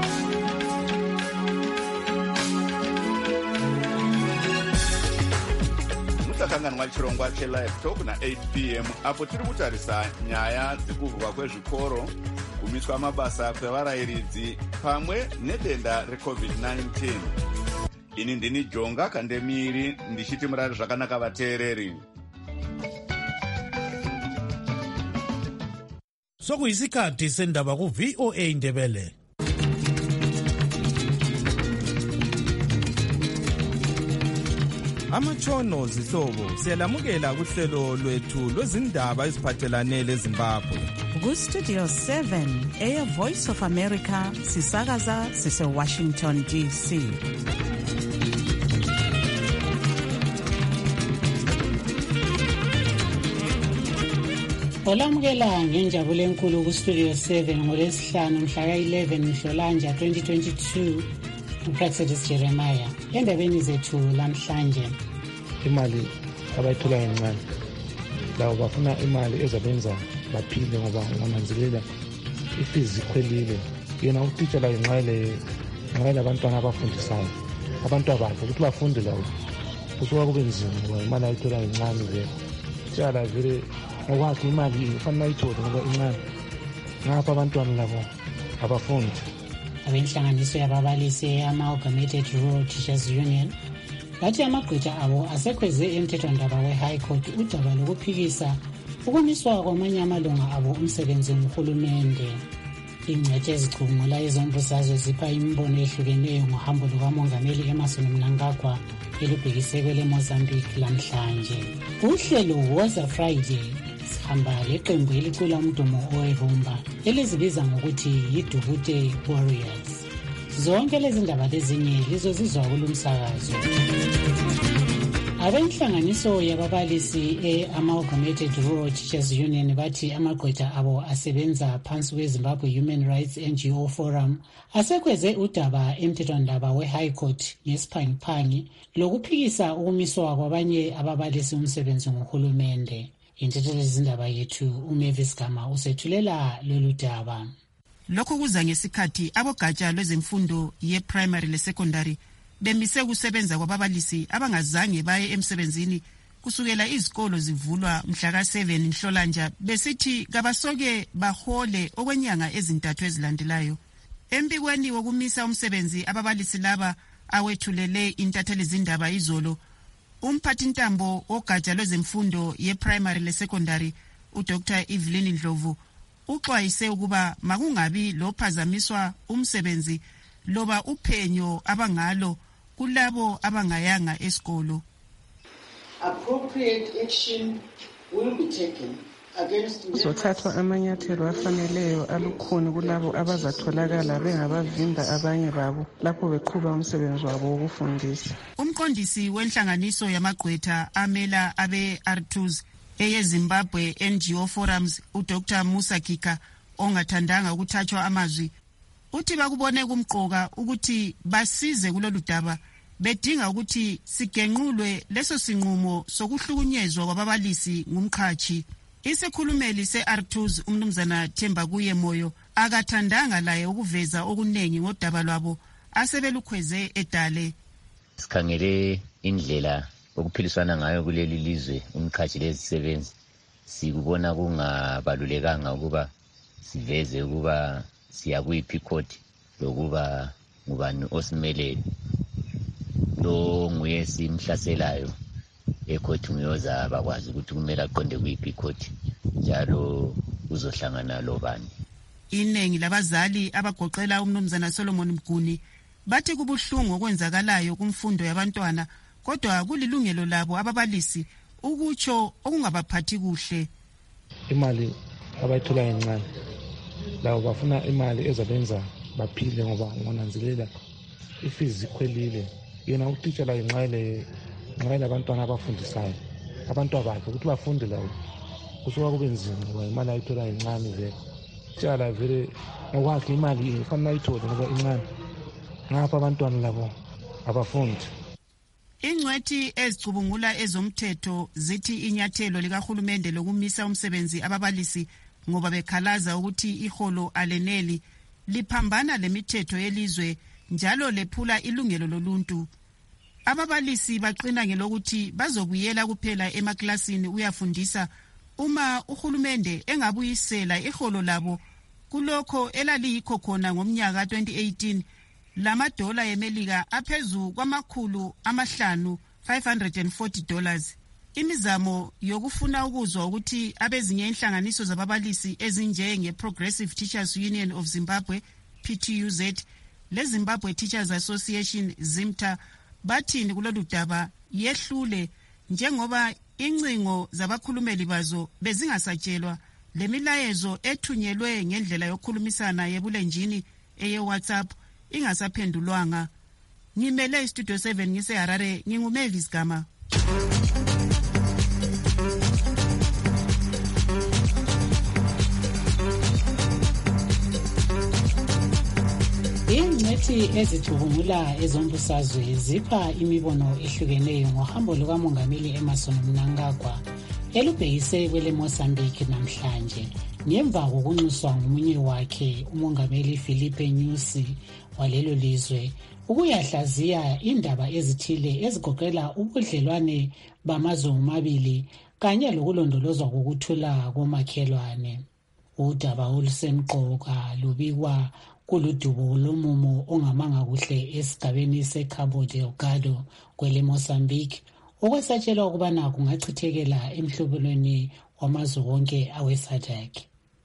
Musakanganwa chirongwa cheLive Talk na8 p.m. apo tiri kutarisa nyaya dzekuvhurwa kwezvikoro, kumiswa mabasa kwevarairidzi pamwe nedenda reCovid-19. Ini ndini Jonga Kandemiri ndichiti murari zvakanaka vateereri. Sokuyisikhathi sendaba ku VOA Ndebele. Amatshono zihlobo siyalamukela kuhlelo lwethu lwezindaba eziphathelane leZimbabwe. Ku Studio 7 Air Voice of America sisakaza sise Washington DC. Olamukela ngenjabulo enkulu ku Studio 7 ngolesihlanu mhla ka-11 Nhlolanja 2022. uPraxedis Jeremiah endabeni zethu lamhlanje. Imali abayithola encane lawo bafuna imali ezabenza baphile ngoba ngonanzelela ifizi ikhwelile. Yena utitsha la inxele abantwana abafundisayo abantu abakhe ukuthi bafunde lawo kusuka kube nzima ngoba imali ayithola encane vele tshala vele ngokwakhe imali ifanele ayithole ngoba incane ngapha abantwana labo abafundi. Abenhlanganiso yababalisi e-Amalgamated Rural Teachers Union bathi amagqwetha abo asekhweze emthethwandaba we-High Court udaba lokuphikisa ukumiswa kwamanye amalunga abo umsebenzi nguhulumende. Ingcwethi ezicubungula ezombusazwe zipha imibono ehlukeneyo ngohambo lukamongameli Emmerson Mnangagwa elubhekise kwele Mozambique lamhlanje. Uhlelo Woza Friday sihamba leqembu elicula umdumo owevumba elizibiza ngokuthi yiDubute Warriors. Zonke lezi ndaba lezinye lizozizwa kulumsakazo. Abenhlanganiso yababalisi e-Amalgamated Rural Teachers Union bathi amagqwetha abo asebenza phansi kweZimbabwe Human Rights NGO Forum asekhweze udaba emthethwandaba we-High Court ngesiphangiphangi lokuphikisa ukumiswa kwabanye ababalisi umsebenzi nguhulumende. Intethelo lezindaba yethu uMavis Gama usethulela lolu daba. Lokho kuza ngesikhathi abogatsha lwezemfundo ye-primary le-secondary bemise kusebenza kwababalisi abangazange baye emsebenzini kusukela izikolo zivulwa mhla ka-7 Nhlolanja besithi kabasoke bahole okwenyanga ezintathu ezilandelayo. Embikweni wokumisa umsebenzi ababalisi laba awethulele intatheli zindaba izolo, umphathintambo ogatsha lwezemfundo ye-primary le-secondary uDr Evelyn Ndlovu uxwayise ukuba makungabi lophazamiswa umsebenzi loba uphenyo abangalo kulabo abangayanga esikolo. Appropriate action will be taken against kuzothathwa amanyathelo afaneleyo alukhuni kulabo abazatholakala bengabavimba abanye babo lapho beqhuba umsebenzi wabo wokufundisa. Umqondisi wenhlanganiso yamagqwetha amela abe-Artus eyeZimbabwe NGO Forums uDr Musa Kika ongathandanga ukuthathwa amazwi uthi bakubone kumqoka ukuthi basize kulolu daba bedinga ukuthi sigenqulwe leso sinqumo sokuhlukunyezwa kwababalisi ngumkhathi. Isikhulumeli se-Artus umnumzana Themba Kuye Moyo akathandanga laye ukuveza okunengi ngodaba lwabo asebelukhweze edale. Sikhangele indlela okuphiliswana ngayo kuleli lizwe umkhathi lezisebenzi sikubona kungabalulekanga ukuba siveze ukuba siyakuyiphi ikhodi lokuba ngubani osimele lo nguye simhlaselayo ekhodi nguyoza bakwazi ukuthi kumele aqonde kuyiphi ikhodi njalo uzohlangana lobani. Iningi labazali abagoqela umnumzana Solomon Mguni bathi kubuhlungu okwenzakalayo kumfundo yabantwana kodwa kulilungelo labo ababalisi ukutsho okungabaphathi kuhle. Imali abayithola encane lawo bafuna imali ezabenza baphile ngoba ngonanzelela ifizi ikhwelile. Yena utitsha la inxele abantwana abafundisayo abantu abakhe ukuthi bafunde lawo kusuka kube nzima ngoba imali ayithola encane vele. Tshala vele ngokwakhe imali ifanele ayithole ngoba incane ngapha abantwana labo abafundi. Ingcwethi ezicubungula ezomthetho zithi inyathelo likahulumende lokumisa umsebenzi ababalisi ngoba bekhalaza ukuthi iholo aleneli liphambana lemithetho yelizwe njalo lephula ilungelo loluntu. Ababalisi baqina ngelokuthi bazobuyela kuphela emaklasini uyafundisa uma uhulumende engabuyisela iholo labo kulokho elaliyikho khona ngomnyaka 2018 lamadola eMelika aphezu kwamakhulu $540. imizamo yokufuna ukuzwa ukuthi abezinye inhlanganiso zababalisi ezinjenge-Progressive Teachers Union of Zimbabwe, PTUZ, le-Zimbabwe Teachers Association, ZIMTA, bathini kulolu daba yehlule njengoba incingo zabakhulumeli bazo bezingasatshelwa lemilayezo ethunyelwe ngendlela yokukhulumisana yebulenjini eye-WhatsApp ingasaphendulwanga. Ngimele iStudio 7 ngise-Harare, nginguMavis Gama. Ingcethi ezicubungula ezombusazwe zipha imibono ehlukeneyo ngohambo lukamongameli Emmerson Mnangagwa elubhekise kwele Mozambique namhlanje ngemva kokunxuswa ngomunye wakhe umongameli Filipe Nyusi walelo lizwe ukuyahlaziya indaba ezithile ezigoqela ubudlelwane bamazwe omabili kanye lokulondolozwa kokuthula komakhelwane. Udaba olusemqoka lubikwa kuludubo lomumo ongamanga kuhle esigabeni seCabo Delgado kwele Mozambique okwesatshelwa ukubana kungachithekela emhlubulweni wamazwe wonke awe-SADC.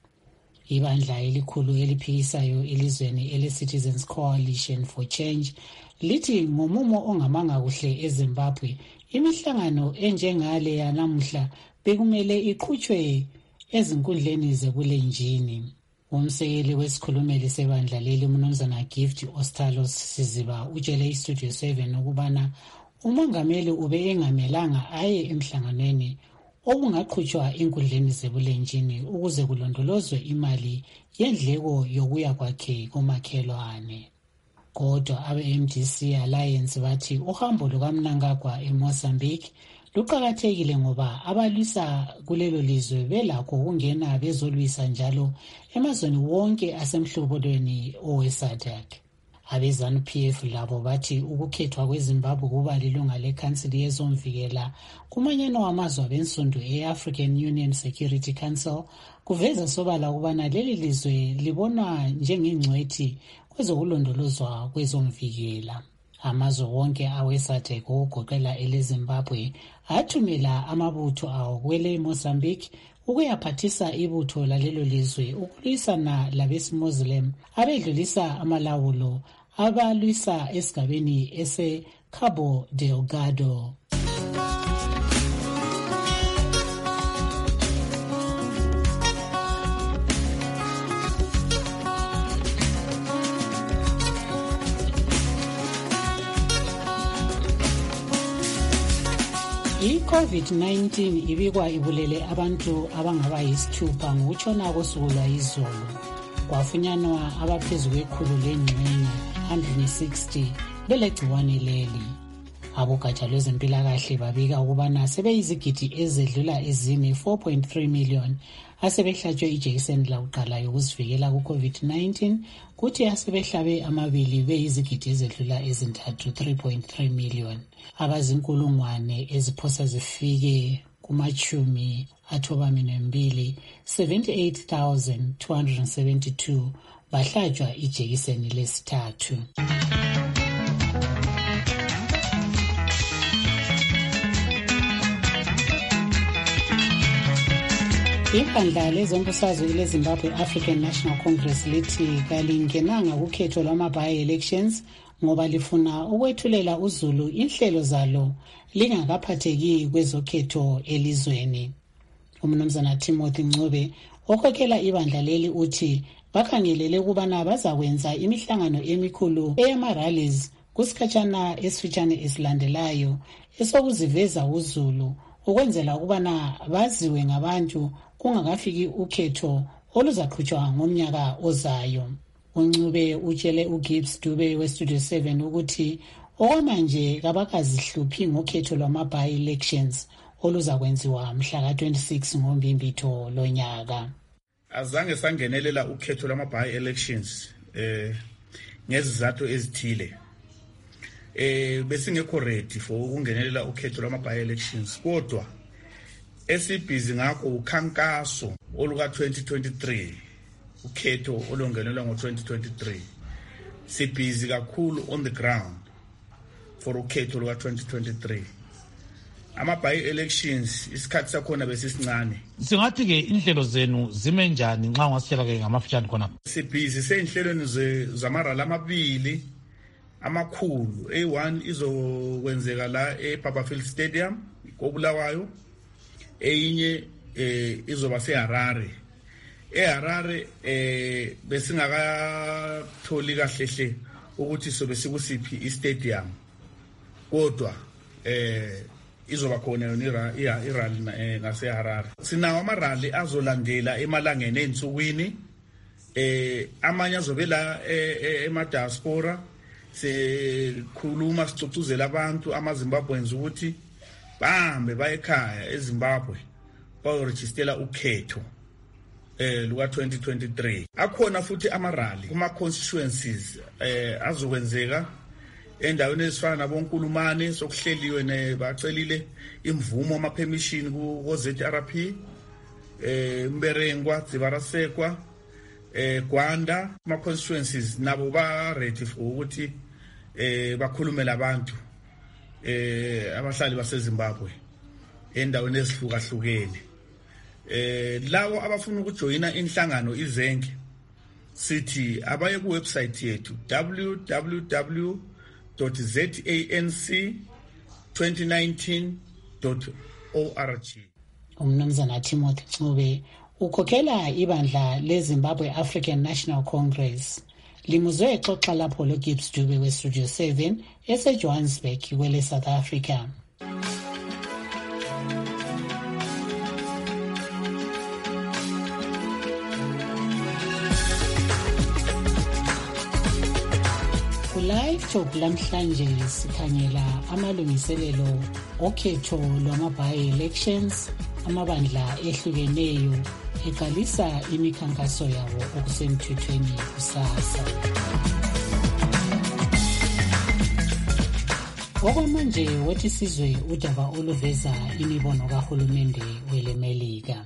Ibandla elikhulu eliphikisayo elizweni ele-Citizens Coalition for Change lithi ngomumo ongamanga kuhle eZimbabwe imihlangano enjengale yanamuhla bekumele iqhutshwe ezinkundleni zebulenjini. Umsekeli wesikhulumeli sebandla leli uMnumzana Gift Ostalos Siziba utshele iStudio 7 ukubana umongameli ube engamelanga aye emhlanganweni okungaqhutshwa enkundleni zebulenjini ukuze kulondolozwe imali yendleko yokuya kwakhe komakhelwane. Kodwa abe-MDC Alliance bathi uhambo lukaMnangagwa eMozambique luqakathekile ngoba abalwisa kulelo lizwe belakho ukungena bezolwisa njalo emazweni wonke asemhlobelweni owe-SADC. Abe-ZANU-PF labo bathi ukukhethwa kweZimbabwe kuba lilunga lekhansili yezomvikela kumanyano wamazwe abensundu e-African Union Security Council kuveza sobala ukubana leli lizwe libonwa njengengcwethi kwezokulondolozwa kwezomvikela. Amazwe wonke awe-SADC okugoqela ele-Zimbabwe athumela amabutho awo kwele Mozambique ukuyaphathisa ibutho lalelo lizwe ukulwisana labesi-Muslim abedlulisa amalawulo abalwisa esigabeni ese-Cabo Delgado. I-COVID-19 ibikwa ibulele abantu abangaba yisithupha ngokutshona kosuku lwayizolo. Kwafunyanwa abaphezu kwekhulu lengxenye 160 belegciwane leli. Abogatsha lwezempilakahle babika ukubana sebeyizigidi ezedlula ezine 4.3 million asebehlatshwe ijekiseni lakuqala yokuzivikela ku-COVID-19 kuthi asebehlabe amabili beyizigidi ezedlula ezintathu 3.3 million. Abazinkulungwane eziphosa zifike kumachumi athoba-2 78,272 bahlatshwa ijekiseni lesithathu. Ibandla lezombusazwe leZimbabwe African National Congress lithi kalingenanga kukhetho lwama-by-elections ngoba lifuna ukwethulela uzulu inhlelo zalo lingakaphatheki kwezokhetho elizweni. UMnumzana Timothy Ncube okhokhela ibandla leli uthi bakhangelele ukubana bazakwenza imihlangano emikhulu eyama-rallies kusikhatshana esifitshane esilandelayo esokuziveza uzulu ukwenzela ukubana baziwe ngabantu kungakafiki ukhetho oluzaqhutshwa ngomnyaka ozayo. UNcube utshele uGibbs Dube weStudio 7 ukuthi okwamanje kabakazihluphi ngokhetho lwama-by-elections oluzakwenziwa mhla ka-26 ngoMbimbitho lonyaka. Azange sangenelela ukhetho lwama-by-elections ngezizathu ezithile. Besingekho ready for ukungenelela ukhetho lwama-by-elections kodwa esibhizi ngakho ukhankaso oluka-2023 ukhetho olongenelwa ngo-2023 sibhizi kakhulu on the ground for ukhetho luka-2023. ama-by-elections isikhathi sakhona besisincane. Singathi-ke inhlelo zenu zime njani nxa ungasitshela-ke ngamafitshane khonapho? Sibhizi sey'nhlelweni zamarali amabili amakhulu. A1 izokwenzeka la eBarberfield Stadium koBulawayo, eyinye izoba seHarare. eHarare besingakatholi kahlehle ukuthi sobe sikusiphi istadium, kodwa izoba khona yona irali ngaseHarare. Sinawo amarali azolandela emalangeni ensukwini, amanye azobe la ema-diaspora. Sikhuluma sicocuzela abantu amaZimbabweans ukuthi bahambe bayekhaya eZimbabwe bayorejistela ukhetho luka 2023. Akhona futhi amarali kuma constituencies azokwenzeka endaweni ezifana naboNkulumane sokuhleliwe bacelile imvumo ama permission ku ZRP, Mberengwa, Dzivarasekwa, Gwanda, ama constituencies nabo ba ready for ukuthi bakhulume labantu abahlali baseZimbabwe endaweni ezihlukahlukene. Lawo abafuna ukujoyina inhlangano izenke sithi abaye ku website yethu www.zanc2019.org. Umnumzana Timothy Ncube ukhokhela ibandla leZimbabwe African National Congress. Limuzwe exoxa lapho loGibbs Dube weStudio 7 eseJohannesburg kwele South Africa. Live talk lamhlanje sikhangela amalungiselelo okhetho lwama-by-elections amabandla ehlukeneyo eqalisa imikhankaso yabo okusemthethweni kusasa. Okwamanje wathi sizwe udaba oluveza imibono kahulumende welemelika.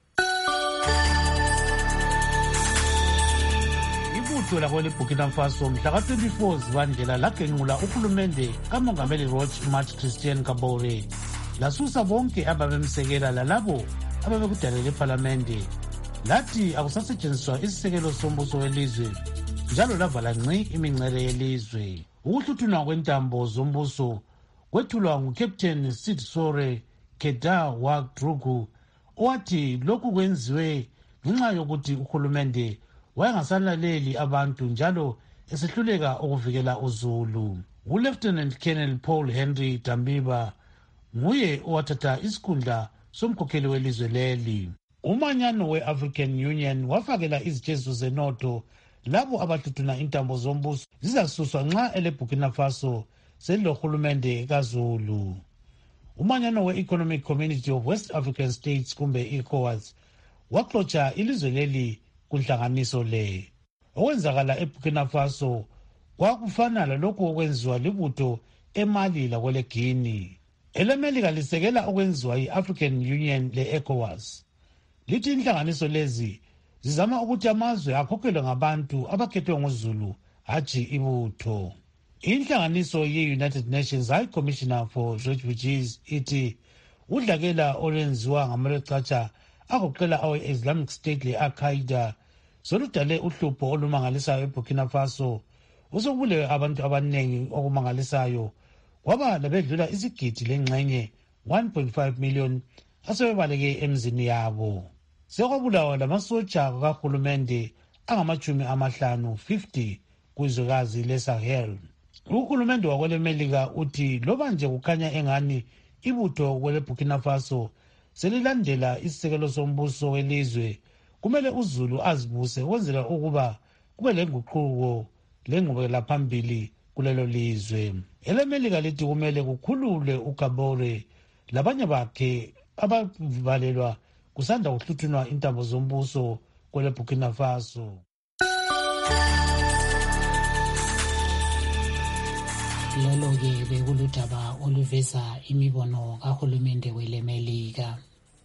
Ibutho lakwele Burkina Faso mhla ka-24 Zibandlela lagenqula uhulumende kamongameli Roch Marc Christian Kabore, lasusa bonke ababemsekela lalabo ababekudalele ephalamende, lathi akusasetshenziswa isisekelo sombuso welizwe, njalo lavala ngci imincele yelizwe. Ukuhluthunwa kwentambo zombuso kwethulwa nguCaptain Sidsore Keda Wagdrugu, owathi lokhu kwenziwe ngenxa yokuthi uhulumende wayengasalaleli abantu njalo esehluleka ukuvikela uZulu. ULieutenant Colonel Paul Henry Dambiba nguye owathatha isikhundla somkhokheli welizwe leli. Umanyano we-African Union wafakela izitsheziso zenotho labo abahluthuna intambo zombuso zizasuswa nxa eleBurkina Faso selilohulumende kaZulu. Umanyano we-Economic Community of West African States kumbe ECOWAS waxotsha ilizwe leli kunhlanganiso le. Okwenzakala eBurkina Faso kwakufana lalokhu okwenziwa libutho eMali lakwele Guinea. Elemelika lisekela okwenziwa yi-African Union le-ECOWAS. Lithi inhlanganiso lezi zizama ukuthi amazwe akhokhelwe ngabantu abakhethwe ngoZulu, hatshi ibutho. Inhlanganiso ye-United Nations High Commissioner for Refugees ithi udlakela olwenziwa ngamaLechacha agoqela awe-Islamic State le-Al-Qaeda soludale uhlupho olumangalisayo eBurkina Faso, osokubulewe abantu abanengi okumangalisayo, kwaba labedlula isigidi lengxenye 1.5 million asebebaleke emzini yabo. Sekwabulawa lamasotsha kahulumende angama-50 kwizwekazi leSahel. Uhulumende wakwelemelika uthi loba nje kukhanya engani ibutho kwele Burkina Faso selilandela isisekelo sombuso welizwe, kumele uZulu azibuse ukwenzela ukuba kube lenguquko lengqubekela phambili kulelo lizwe. Elemelika lithi kumele kukhululwe uKabore labanye bakhe abavalelwa kusanda kuhluthunwa intambo zombuso kwele Burkina Faso. Lolo-ke bekuludaba oluveza imibono kahulumende welemelika.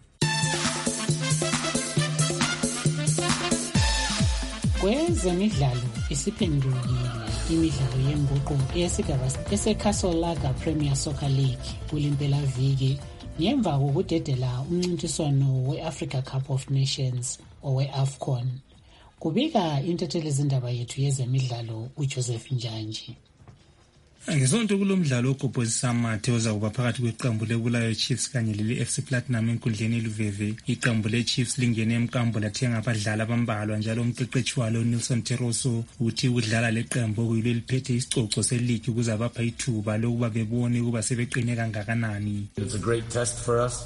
Kwezemidlalo isiphendukile imidlalo yenguqu yesigaba eseCastle Lager Premier Soccer League kulimpelaviki ngemva kokudedela umncintiswano we-Africa Cup of Nations owe-AFCON. Kubika intatheli zindaba yethu yezemidlalo uJoseph Njanji. Ngesonto kulomdlalo ogobhozisa amathe ozakuba phakathi kweqembu leBulawayo Chiefs kanye leli-FC Platinum enkundleni eLuveve. Iqembu le-Chiefs lingene emkambo lathenga abadlali abambalwa, njalo umqeqeshi walo Nelson Teroso uthi ukudlala leqembu okuyilo eliphethe isicoco seligi ukuze abapha ithuba lokuba bebone ukuba sebeqine kangakanani. It's a great test for us.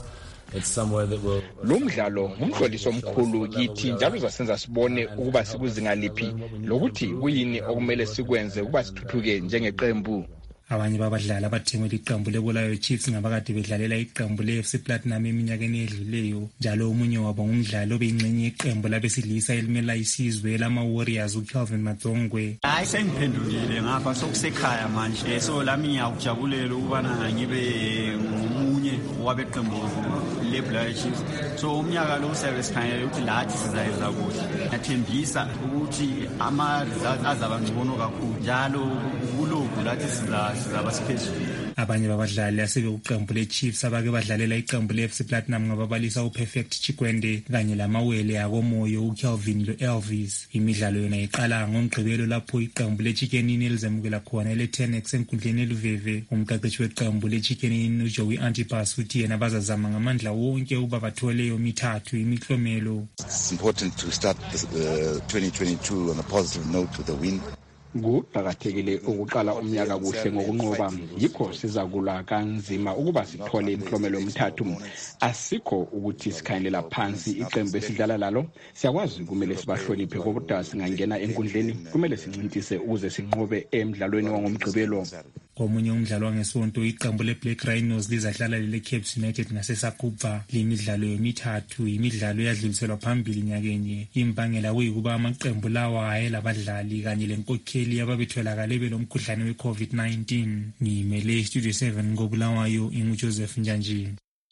Lo mdlalo ngumhloliso omkhulu kithi, njalo uzasenza sibone ukuba sikuzinga liphi lokuthi kuyini okumele sikwenze ukuba sithuthuke njengeqembu. Abanye babadlali abathengwe liqembu leBulawayo Chiefs ngabakade bedlalela iqembu le-FC Platinum eminyakeni edluleyo, njalo omunye wabo ngumdlali obeyingxenye yeqembu labesilisa elimela isizwe lama-Warriors uCalvin Madzongwe. Hayi, sengiphendulile ngapha sokusekhaya manje, so lami ngiyakujabulela ukubana ngibe ngomunye wabeqembu leBulawayo Chiefs. So umnyaka lo siyabe sikhangele ukuthi lathi sizayenza kuhle. Nathembisa ukuthi ama-results azaba ngcono kakhulu, njalo kulokhu lathi sizaba siphezulu. Abanye babadlali asebekuqembu le-Chiefs abake badlalela iqembu le-FC Platinum ngababalisa uPerfect Chikwende kanye lamawele akomoyo uCalvin lo-Elvis. Imidlalo yona iqala ngoMgqibelo lapho iqembu le-Chicken Inn elizemukela khona le-10X enkundleni eLuveve. Umqeqeshi weqembu le-Chicken Inn uJoey Antipas uthi yena bazazama ngamandla wonke ukuba bathole yomithathu imiklomelo. It's important to start the 2022 on a positive note with a win. Kuqakathekile ukuqala umnyaka kuhle ngokunqoba, yikho sizakulwa kanzima ukuba sithole imiklomelo emithathu. Asikho ukuthi sikhangelela phansi iqembu esidlala lalo, siyakwazi kumele sibahloniphe, kodwa singangena enkundleni kumele sincintise ukuze sinqobe emidlalweni wangomgqibelo. Komunye umdlalo wangesonto iqembu le-Black Rhinos lizadlala lele-Caps United ngaseSakubva. Limidlalo yomithathu imidlalo yadluliselwa phambili nyakenye. Imbangela kuyikuba amaqembu lawa ayelabadlali kanye lenkokheli ababetholakale belomkhuhlane we-COVID-19. Ngimele iStudio 7 ngoBulawayo, inguJoseph Njanji.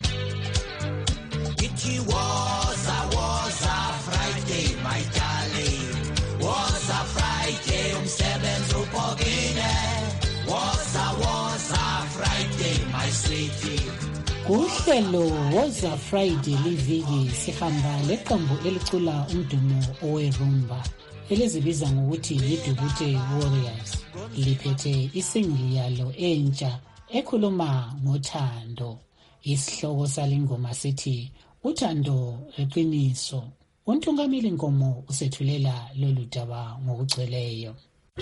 It was a Friday, my darling. Was a Friday, umsebenzi upokile. Was a Friday, my sweetie. Kuhlelo Woza Friday liviki sihamba leqembu elicula umdumo owerumba elizibiza ngokuthi yiDubute Warriors. Liphethe isingle yalo entsha ekhuluma ngothando. Isihloko salingoma sithi uthando leqiniso. Untungameli Nkomo usethulela lolu daba ngokugcweleyo.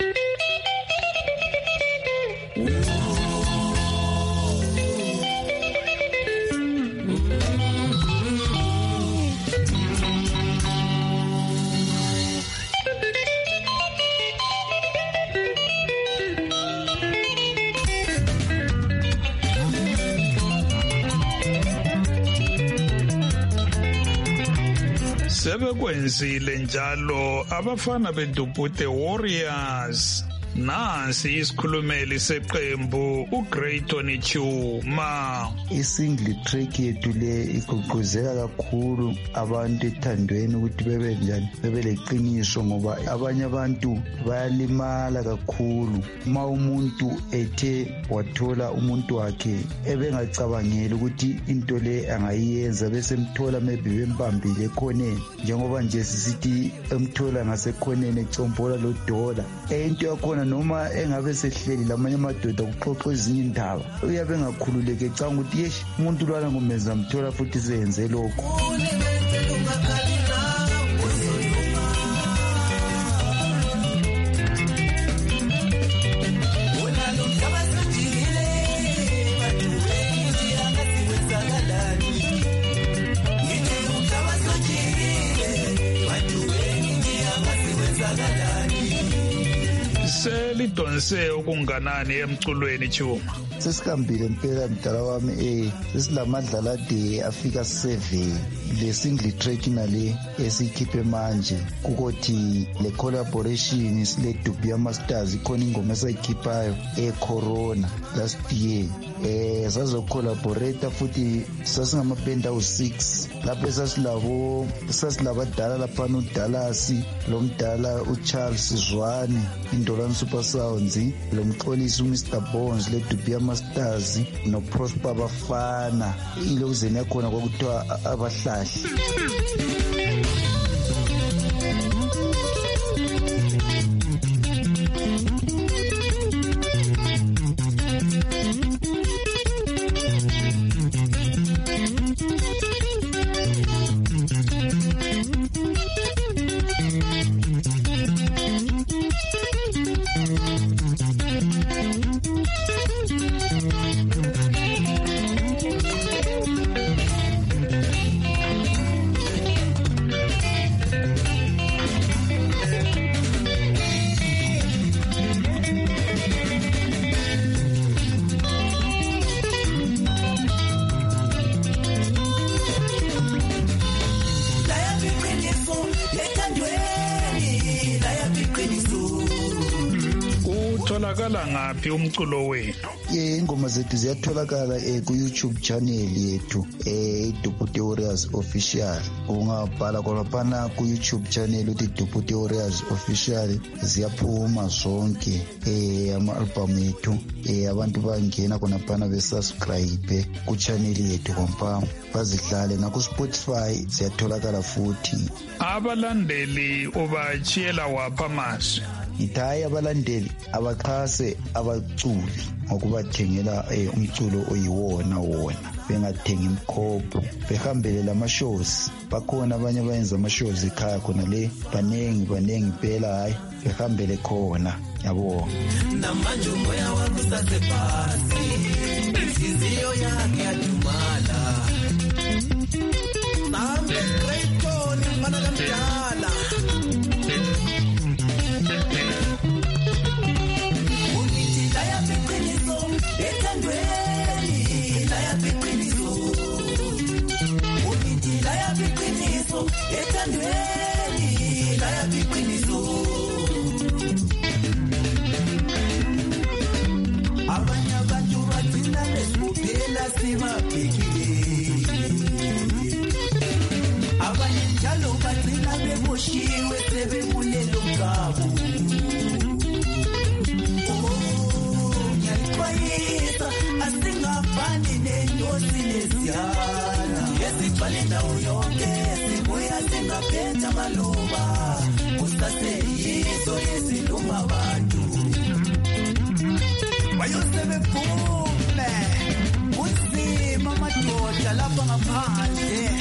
Sebekwenzile njalo abafana beDubute Warriors. Nansi isikhulumeli seqembu uGrayton Chuma. Isingle track yethu le igqugquzela kakhulu abantu ethandweni ukuthi bebe njani, bebe leqiniso, ngoba abanye abantu bayalimala kakhulu uma umuntu ethe wathola umuntu wakhe ebengacabangeli ukuthi into le angayenza, bese mthola maybe bembambile ekhoneni, njengoba nje sisithi emthola ngasekhoneni ecombola lo dola. Into yakhona noma engabe sehleli lamanye amadoda kuxoxa ezinye indaba, uyabe engakhululeke ecanga ukuthi yesh umuntu lwana ngumeza mthola futhi seyenze lokho. Selidonse okunganani emculweni Chuma? Sesikambile impela mdala wami, sesilamadlala ade afika 7. Le single track nale esikhiphe manje kukothi le collaboration sile Dubia Masters ikhona ingoma esayikhiphayo eCorona last year. Sazo collaborate futhi sasingamaband awu6 lapho sasilabadala lapha uDallas, lo mdala uCharles Zwane, Indolani Super Sounds, lo mxolisi uMr Bones le Dubia Masters noProsper bafana ilokuzeni yakhona kwakuthiwa abahlahli. Utholakala ngaphi umculo wenu? Ingoma zethu ziyatholakala ku-YouTube channel yethu iDuputi Warriors Official. Ungabhala khona ku-YouTube channel uthi Duputi Warriors Official, ziyaphuma zonke ama-album ethu. Abantu bangena khona phana besubscribe ku-channel yethu kompama bazidlale naku-Spotify ziyatholakala futhi. Abalandeli ubachiyela wapha amazwi? Ithaya abalandeli abaxhase abaculi ngokubathengela umculo oyiwona bengathengi imkhopho, behambele lama-shows. Bakhona abanye abayenza ama-shows ekhaya khona le, banengi phela, hayi behambele khona. Yabonga. Namanje umoya wakho usasephansi, inhliziyo yakhe yadumala. Nambe great tone mfana kamdala. Unithi la yabiqiniso ethandweni, la yabiqiniso. Unithi la yabiqiniso ethandweni, la yabiqiniso. Abanye abantu bathina besikuphela sibabhekile, abanye njalo bathina beboshiwe sebebulelo ngabo. Ngiyayixwayisa asingafani nenyosi neziyana, ezigcwale indawo yonke sibuya singaphethe amaloba, kusaseyizo eziluma abantu. Wayosebephume unzima amadoda lapha ngaphandle.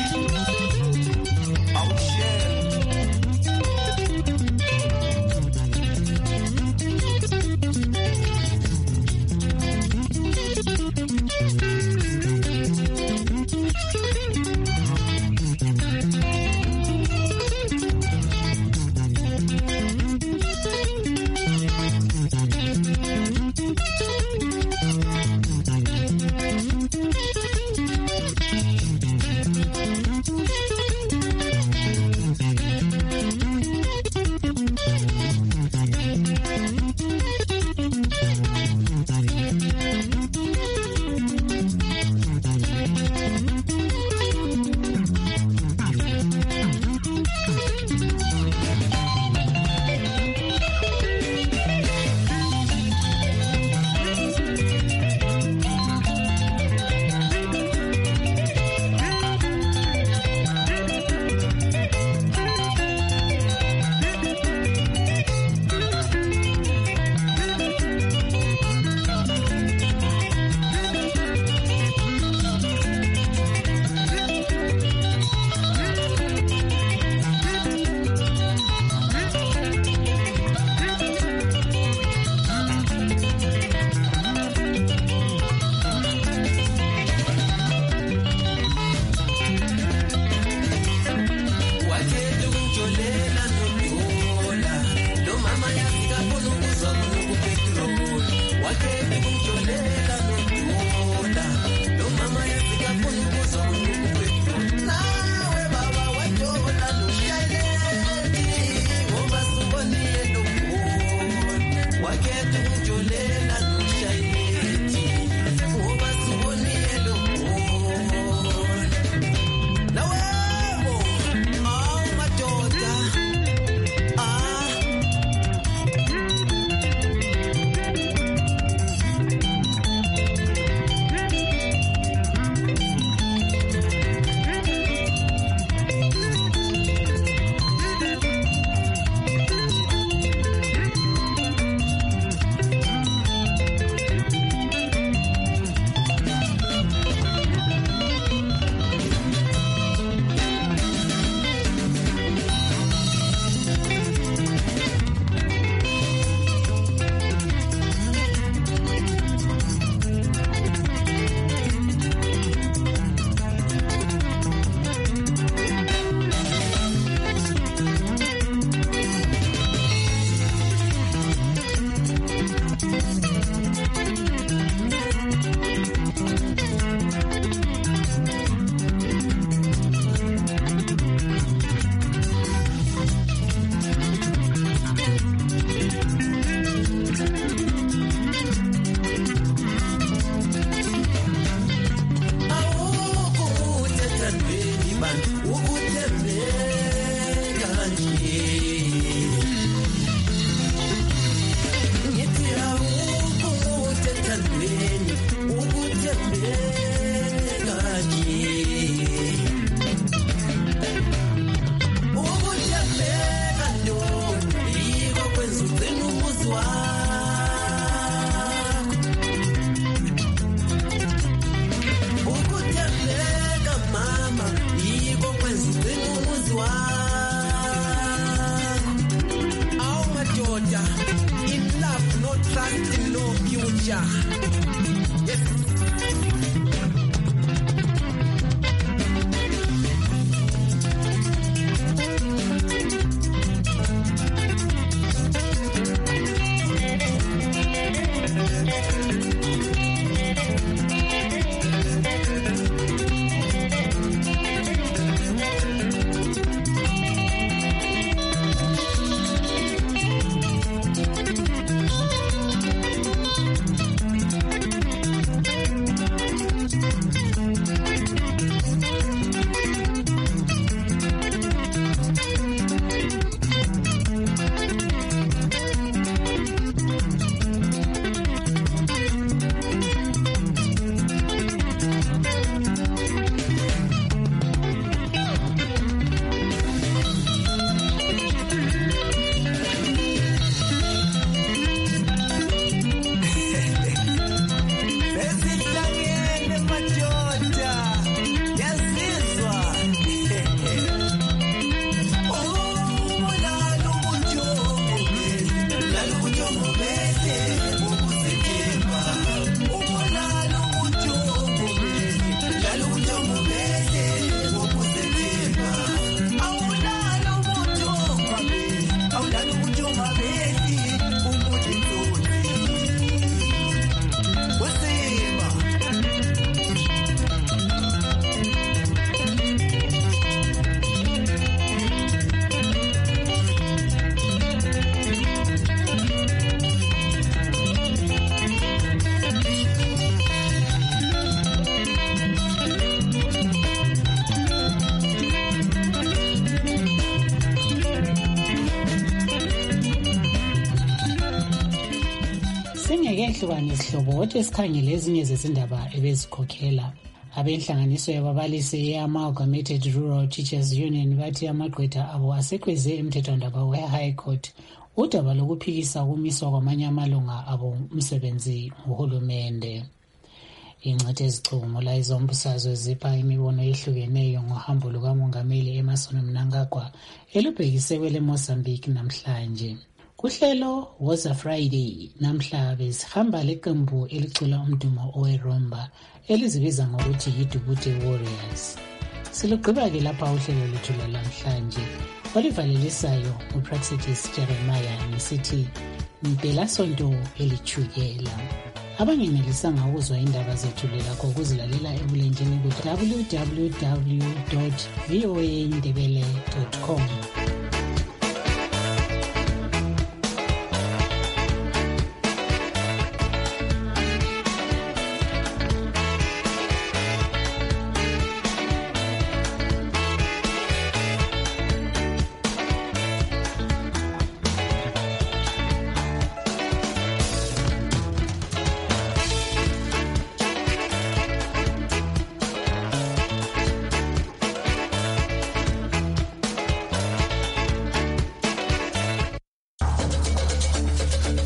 Singeke isihlobo kodwa sikhangele ezinye zezindaba ebezikhokhela. Abenhlanganiso yababalisi ye-Amalgamated Rural Teachers Union bathi amagqwetha abo asekweze emthethwandaba we-High Court udaba lokuphikisa ukumiswa kwamanye amalunga abo umsebenzi nguhulumende. Ingcithe ezicubungula izombusazwe zipha imibono ehlukeneyo ngohambo lukamongameli Emmerson Mnangagwa elubhekise kwele Mozambique namhlanje. Kuhlelo Woza Friday namhla besihamba leqembu elicula umdumo oweromba elizibiza ngokuthi yiDubute Warriors. Silugqiba-ke lapha uhlelo lethu lamhlanje olivalelisayo uPraxitis Jeremiah ngesithi mpelasonto elithukela. Abangenelisanga ukuzwa indaba zethu lakho ukuzilalela ebulenjini ku www.voaindebele.com.